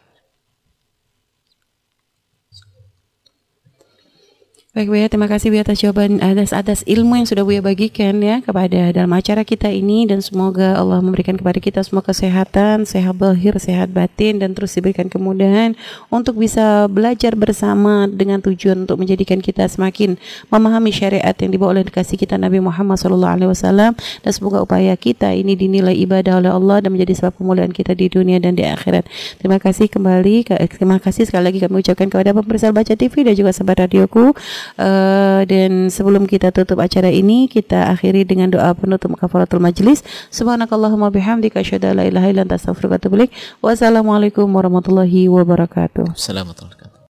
Baik Buya, terima kasih Buya atas jawaban atas ilmu yang sudah Buya bagikan ya kepada dalam acara kita ini, dan semoga Allah memberikan kepada kita semua kesehatan, sehat zahir, sehat batin, dan terus diberikan kemudahan untuk bisa belajar bersama dengan tujuan untuk menjadikan kita semakin memahami syariat yang dibawa oleh kasih kita Nabi Muhammad SAW, dan semoga upaya kita ini dinilai ibadah oleh Allah dan menjadi sebab kemuliaan kita di dunia dan di akhirat. Terima kasih terima kasih sekali lagi kami ucapkan kepada pemirsa Baca TV dan juga sahabat radioku. Dan sebelum kita tutup acara ini, kita akhiri dengan doa penutup kafaratul majlis. Subhanakallahumma bihamdika asyhadu an la ilaha illa anta astaghfiruka wa atubu ilaik. Wassalamualaikum warahmatullahi wabarakatuh. Assalamualaikum.